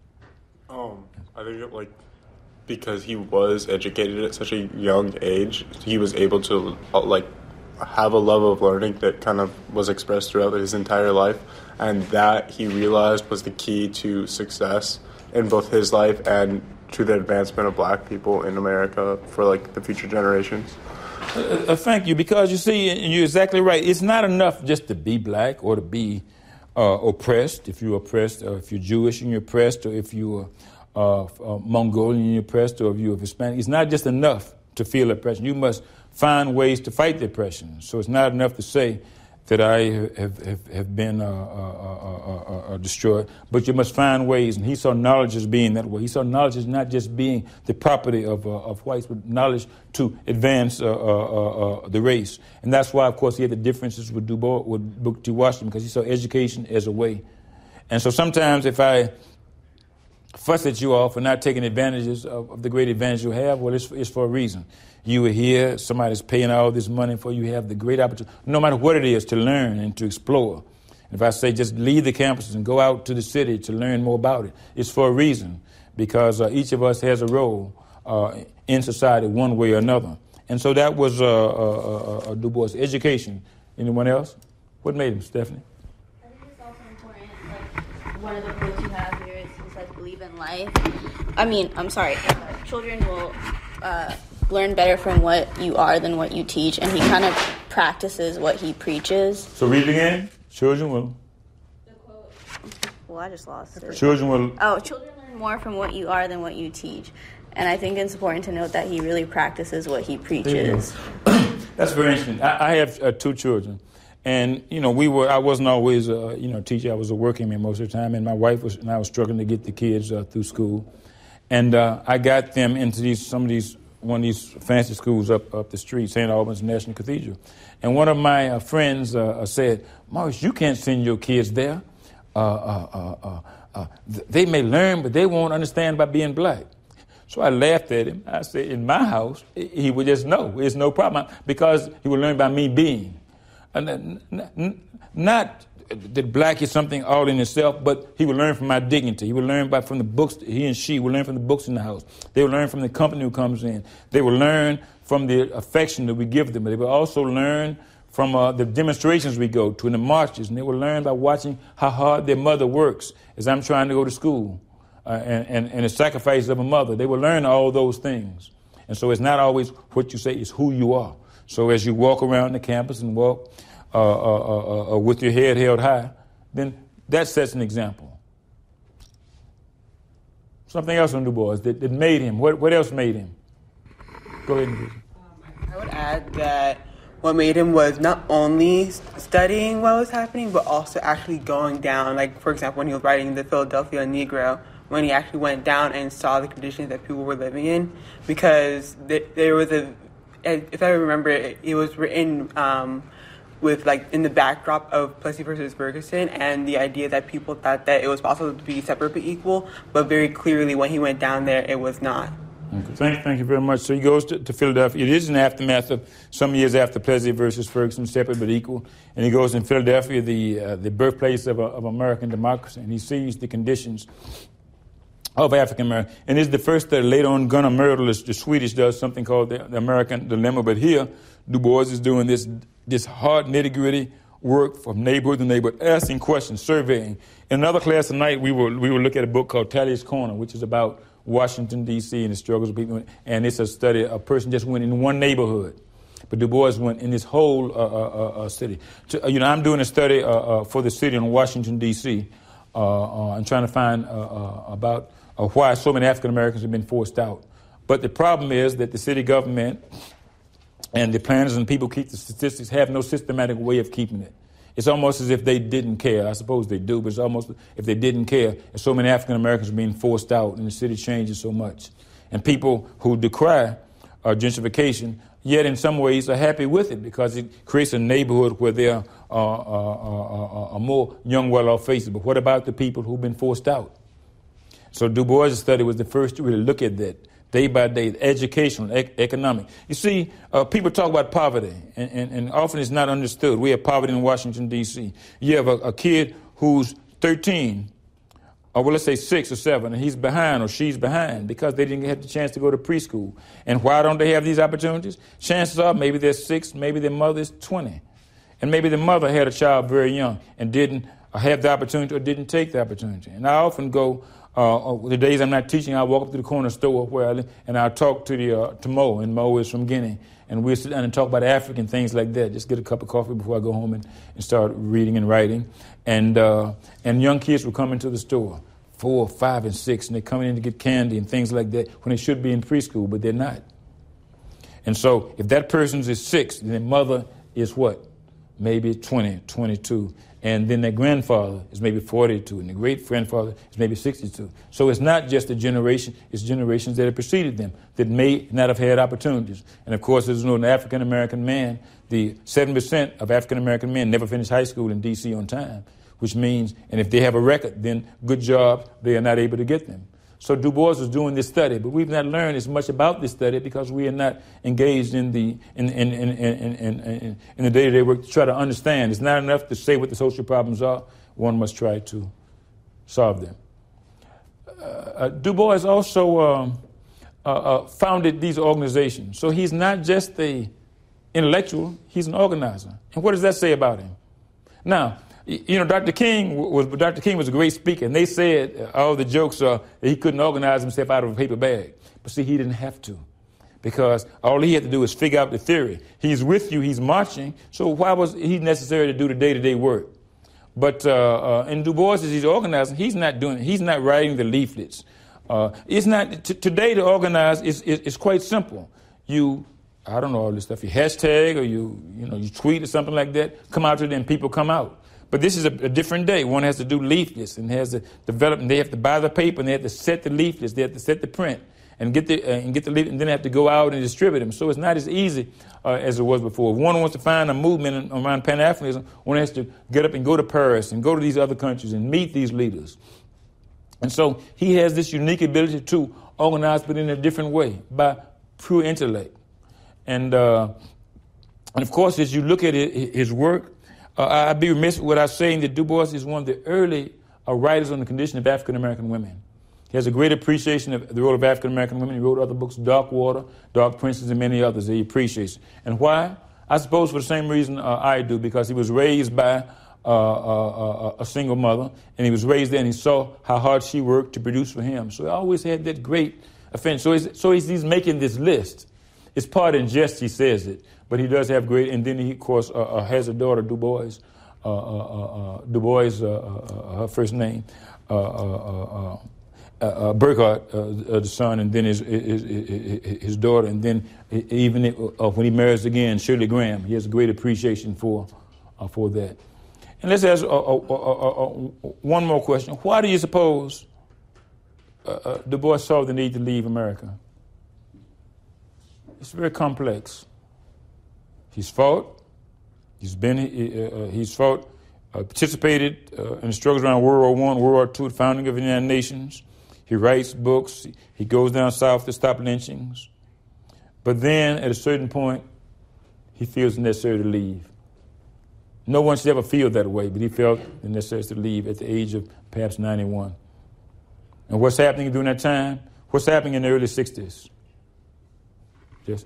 I think because he was educated at such a young age, he was able to have a love of learning that kind of was expressed throughout his entire life, and that he realized was the key to success in both his life and to the advancement of black people in America for the future generations. Thank you, because you see, and you're exactly right. It's not enough just to be black or to be oppressed. If you're oppressed, or if you're Jewish and you're oppressed, or if you're Mongolian and you're oppressed, or if you're Hispanic, it's not just enough to feel oppression. You must find ways to fight the oppression. So it's not enough to say that I have been destroyed. But you must find ways, and he saw knowledge as being that way. He saw knowledge as not just being the property of whites, but knowledge to advance the race. And that's why, of course, he had the differences with Booker T. Washington, because he saw education as a way. And so sometimes if I fuss at you all for not taking advantages of the great advantage you have, well, it's for a reason. You were here, somebody's paying all this money for you, have the great opportunity, no matter what it is, to learn and to explore. If I say just leave the campuses and go out to the city to learn more about it, it's for a reason, because each of us has a role in society one way or another. And so that was Du Bois' education. Anyone else? What made him, Stephanie? I think it's also important, like, one of the quotes you have here is, it says, believe in life. Children will learn better from what you are than what you teach, and he kind of practices what he preaches. So read it again. Children will. The quote. Well, I just lost it. Children will. Oh, children learn more from what you are than what you teach. And I think it's important to note that he really practices what he preaches. That's very interesting. I have 2 children. And, I wasn't always a teacher. I was a working man most of the time. And my wife and I was struggling to get the kids through school. And I got them into one of these fancy schools up the street, St. Albans National Cathedral. And one of my friends said, Maurice, you can't send your kids there. They may learn, but they won't understand by being black. So I laughed at him. I said, in my house, he would just know. It's no problem, because he would learn by me being. Not that black is something all in itself, but he would learn from my dignity. He would learn from the books. He and she would learn from the books in the house. They would learn from the company who comes in. They would learn from the affection that we give them. But they would also learn from the demonstrations we go to and the marches. And they would learn by watching how hard their mother works as I'm trying to go to school and the sacrifice of a mother. They would learn all those things. And so it's not always what you say, it's who you are. So as you walk around the campus and walk with your head held high, then that sets an example. Something else on Du Bois that made him. What else made him? Go ahead. I would add that what made him was not only studying what was happening, but also actually going down. Like, for example, when he was writing The Philadelphia Negro, when he actually went down and saw the conditions that people were living in, because there was if I remember, it was written with, like, in the backdrop of Plessy versus Ferguson, and the idea that people thought that it was possible to be separate but equal, but very clearly when he went down there, it was not. Okay. Thank you very much. So he goes to Philadelphia. It is an aftermath of some years after Plessy versus Ferguson, separate but equal, and he goes in Philadelphia, the birthplace of American democracy, and he sees the conditions of African American. And it's the first that later on Gunnar Myrdal, the Swedish, does something called the American Dilemma. But here, Du Bois is doing this hard, nitty-gritty work from neighborhood to neighborhood, asking questions, surveying. In another class tonight, we will look at a book called Tallier's Corner, which is about Washington, D.C. and the struggles of people. And it's a study, a person just went in one neighborhood. But Du Bois went in this whole city. I'm doing a study for the city in Washington, D.C., and trying to find about why so many African Americans have been forced out. But the problem is that the city government and the planners and people keep the statistics have no systematic way of keeping it. It's almost as if they didn't care. I suppose they do, but it's almost if they didn't care. And so many African Americans are being forced out, and the city changes so much. And people who decry gentrification, yet in some ways are happy with it because it creates a neighborhood where there are more young, well-off faces. But what about the people who've been forced out? So Du Bois' study was the first to really look at that, day by day, educational, economic. You see, people talk about poverty, and often it's not understood. We have poverty in Washington, D.C. You have a kid who's 13, or let's say 6 or 7, and he's behind or she's behind because they didn't have the chance to go to preschool. And why don't they have these opportunities? Chances are maybe they're 6, maybe their mother is 20. And maybe the mother had a child very young and didn't have the opportunity or didn't take the opportunity. And I often go, the days I'm not teaching, I walk up to the corner store where I live, and I'll talk to Mo, and Mo is from Guinea. And we'll sit down and talk about African things like that. Just get a cup of coffee before I go home and start reading and writing. And young kids will come into the store, 4, 5, and 6, and they're coming in to get candy and things like that when they should be in preschool, but they're not. And so if that person is 6, then their mother is what? maybe 20, 22. And then their grandfather is maybe 42, and the great-grandfather is maybe 62. So it's not just a generation, it's generations that have preceded them that may not have had opportunities. And, of course, there's no African-American man. The 7% of African-American men never finish high school in D.C. on time, which means, and if they have a record, then good job, they are not able to get them. So Du Bois was doing this study, but we've not learned as much about this study because we are not engaged in the day-to-day work to try to understand. It's not enough to say what the social problems are. One must try to solve them. Du Bois also founded these organizations. So he's not just an intellectual, he's an organizer. And what does that say about him? Now, you know, Dr. King was a great speaker, and they said all the jokes are that he couldn't organize himself out of a paper bag. But see, he didn't have to, because all he had to do was figure out the theory. He's with you, he's marching, so why was he necessary to do the day-to-day work? But in Du Bois, as he's organizing, he's not writing the leaflets. Today to organize is quite simple. I don't know all this stuff, you hashtag or you tweet or something like that, come out to them, people come out. But this is a different day. One has to do leaflets and has to develop, and they have to buy the paper, and they have to set the leaflets, they have to set the print, and get the leaflet, and then they have to go out and distribute them. So it's not as easy as it was before. If one wants to find a movement around Pan-Africanism, one has to get up and go to Paris and go to these other countries and meet these leaders. And so he has this unique ability to organize, but in a different way, by pure intellect. And of course, as you look at his work, I'd be remiss without saying that Du Bois is one of the early writers on the condition of African-American women. He has a great appreciation of the role of African-American women. He wrote other books, Dark Water, Dark Princes, and many others that he appreciates. And why? I suppose for the same reason I do, because he was raised by a single mother, and he was raised there, and he saw how hard she worked to produce for him. So he always had that great offense. So he's making this list. It's part in jest, he says it, but he does have great, and then he, of course, has a daughter, Du Bois, her first name, Burkhardt, the son, and then his daughter, and then even when he marries again, Shirley Graham, he has a great appreciation for that. And let's ask one more question. Why do you suppose Du Bois saw the need to leave America? It's very complex. He's fought. Participated in the struggles around World War I, World War II, the founding of the United Nations. He writes books. He goes down south to stop lynchings. But then, at a certain point, he feels it necessary to leave. No one should ever feel that way, but he felt it necessary to leave at the age of perhaps 91. And what's happening during that time? What's happening in the early 60s? Yes.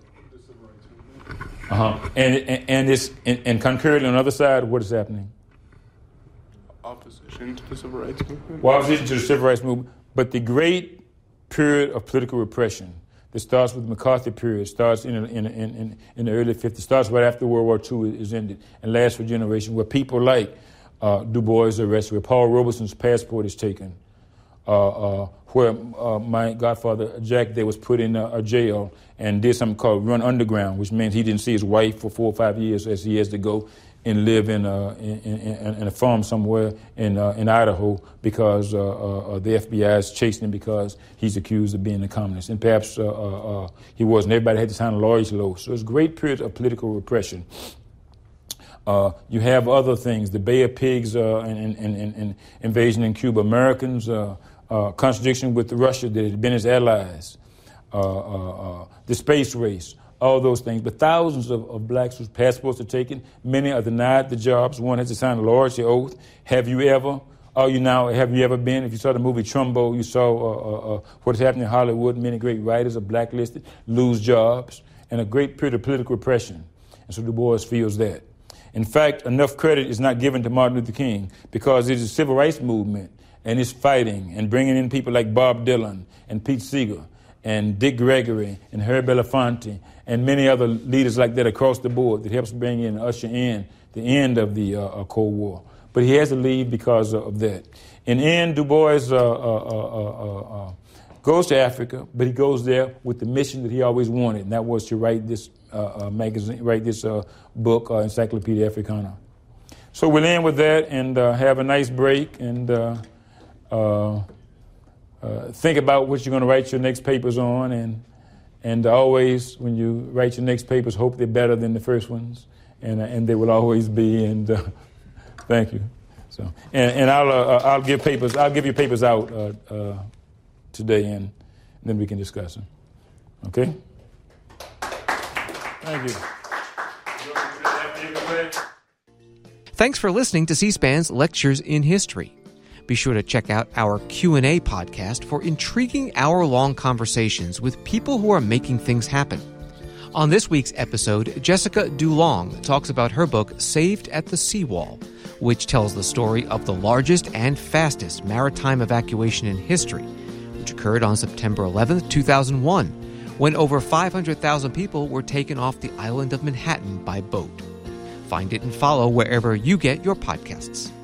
And concurrently on the other side, what is happening? Opposition to the civil rights movement. Well, opposition to the civil rights movement, but the great period of political repression that starts with the McCarthy period, starts in the early 50s, starts right after World War II is ended, and lasts for generations, where people like Du Bois are arrested, where Paul Robeson's passport is taken, where my godfather Jack there was put in a jail and did something called run underground, which means he didn't see his wife for 4 or 5 years, as he has to go and live in a farm somewhere in Idaho because the FBI is chasing him because he's accused of being a communist. And perhaps he wasn't. Everybody had to sign a lawyer's law. So it's a great period of political repression. You have other things, the Bay of Pigs and invasion in Cuba, Americans, contradiction with Russia that had been his allies, the space race, all those things. But thousands of blacks whose passports are taken, many are denied the jobs. One has to sign a loyalty oath. Have you ever been? If you saw the movie Trumbo, you saw what's happening in Hollywood. Many great writers are blacklisted, lose jobs, and a great period of political repression. And so Du Bois feels that. In fact, enough credit is not given to Martin Luther King because it is a civil rights movement and it's fighting and bringing in people like Bob Dylan and Pete Seeger and Dick Gregory and Herb Belafonte and many other leaders like that across the board that helps bring in, usher in the end of the Cold War. But he has to leave because of that. In the end, Du Bois goes to Africa, but he goes there with the mission that he always wanted, and that was to write this book, Encyclopedia Africana. So we'll end with that and have a nice break and think about what you're going to write your next papers on, and always, when you write your next papers, hope they're better than the first ones, and they will always be. And thank you. So, and I'll give you papers out today, and then we can discuss them. Okay? Thank you. Thanks for listening to C-SPAN's Lectures in History. Be sure to check out our Q&A podcast for intriguing hour-long conversations with people who are making things happen. On this week's episode, Jessica Dulong talks about her book, Saved at the Seawall, which tells the story of the largest and fastest maritime evacuation in history, which occurred on September 11, 2001, when over 500,000 people were taken off the island of Manhattan by boat. Find it and follow wherever you get your podcasts.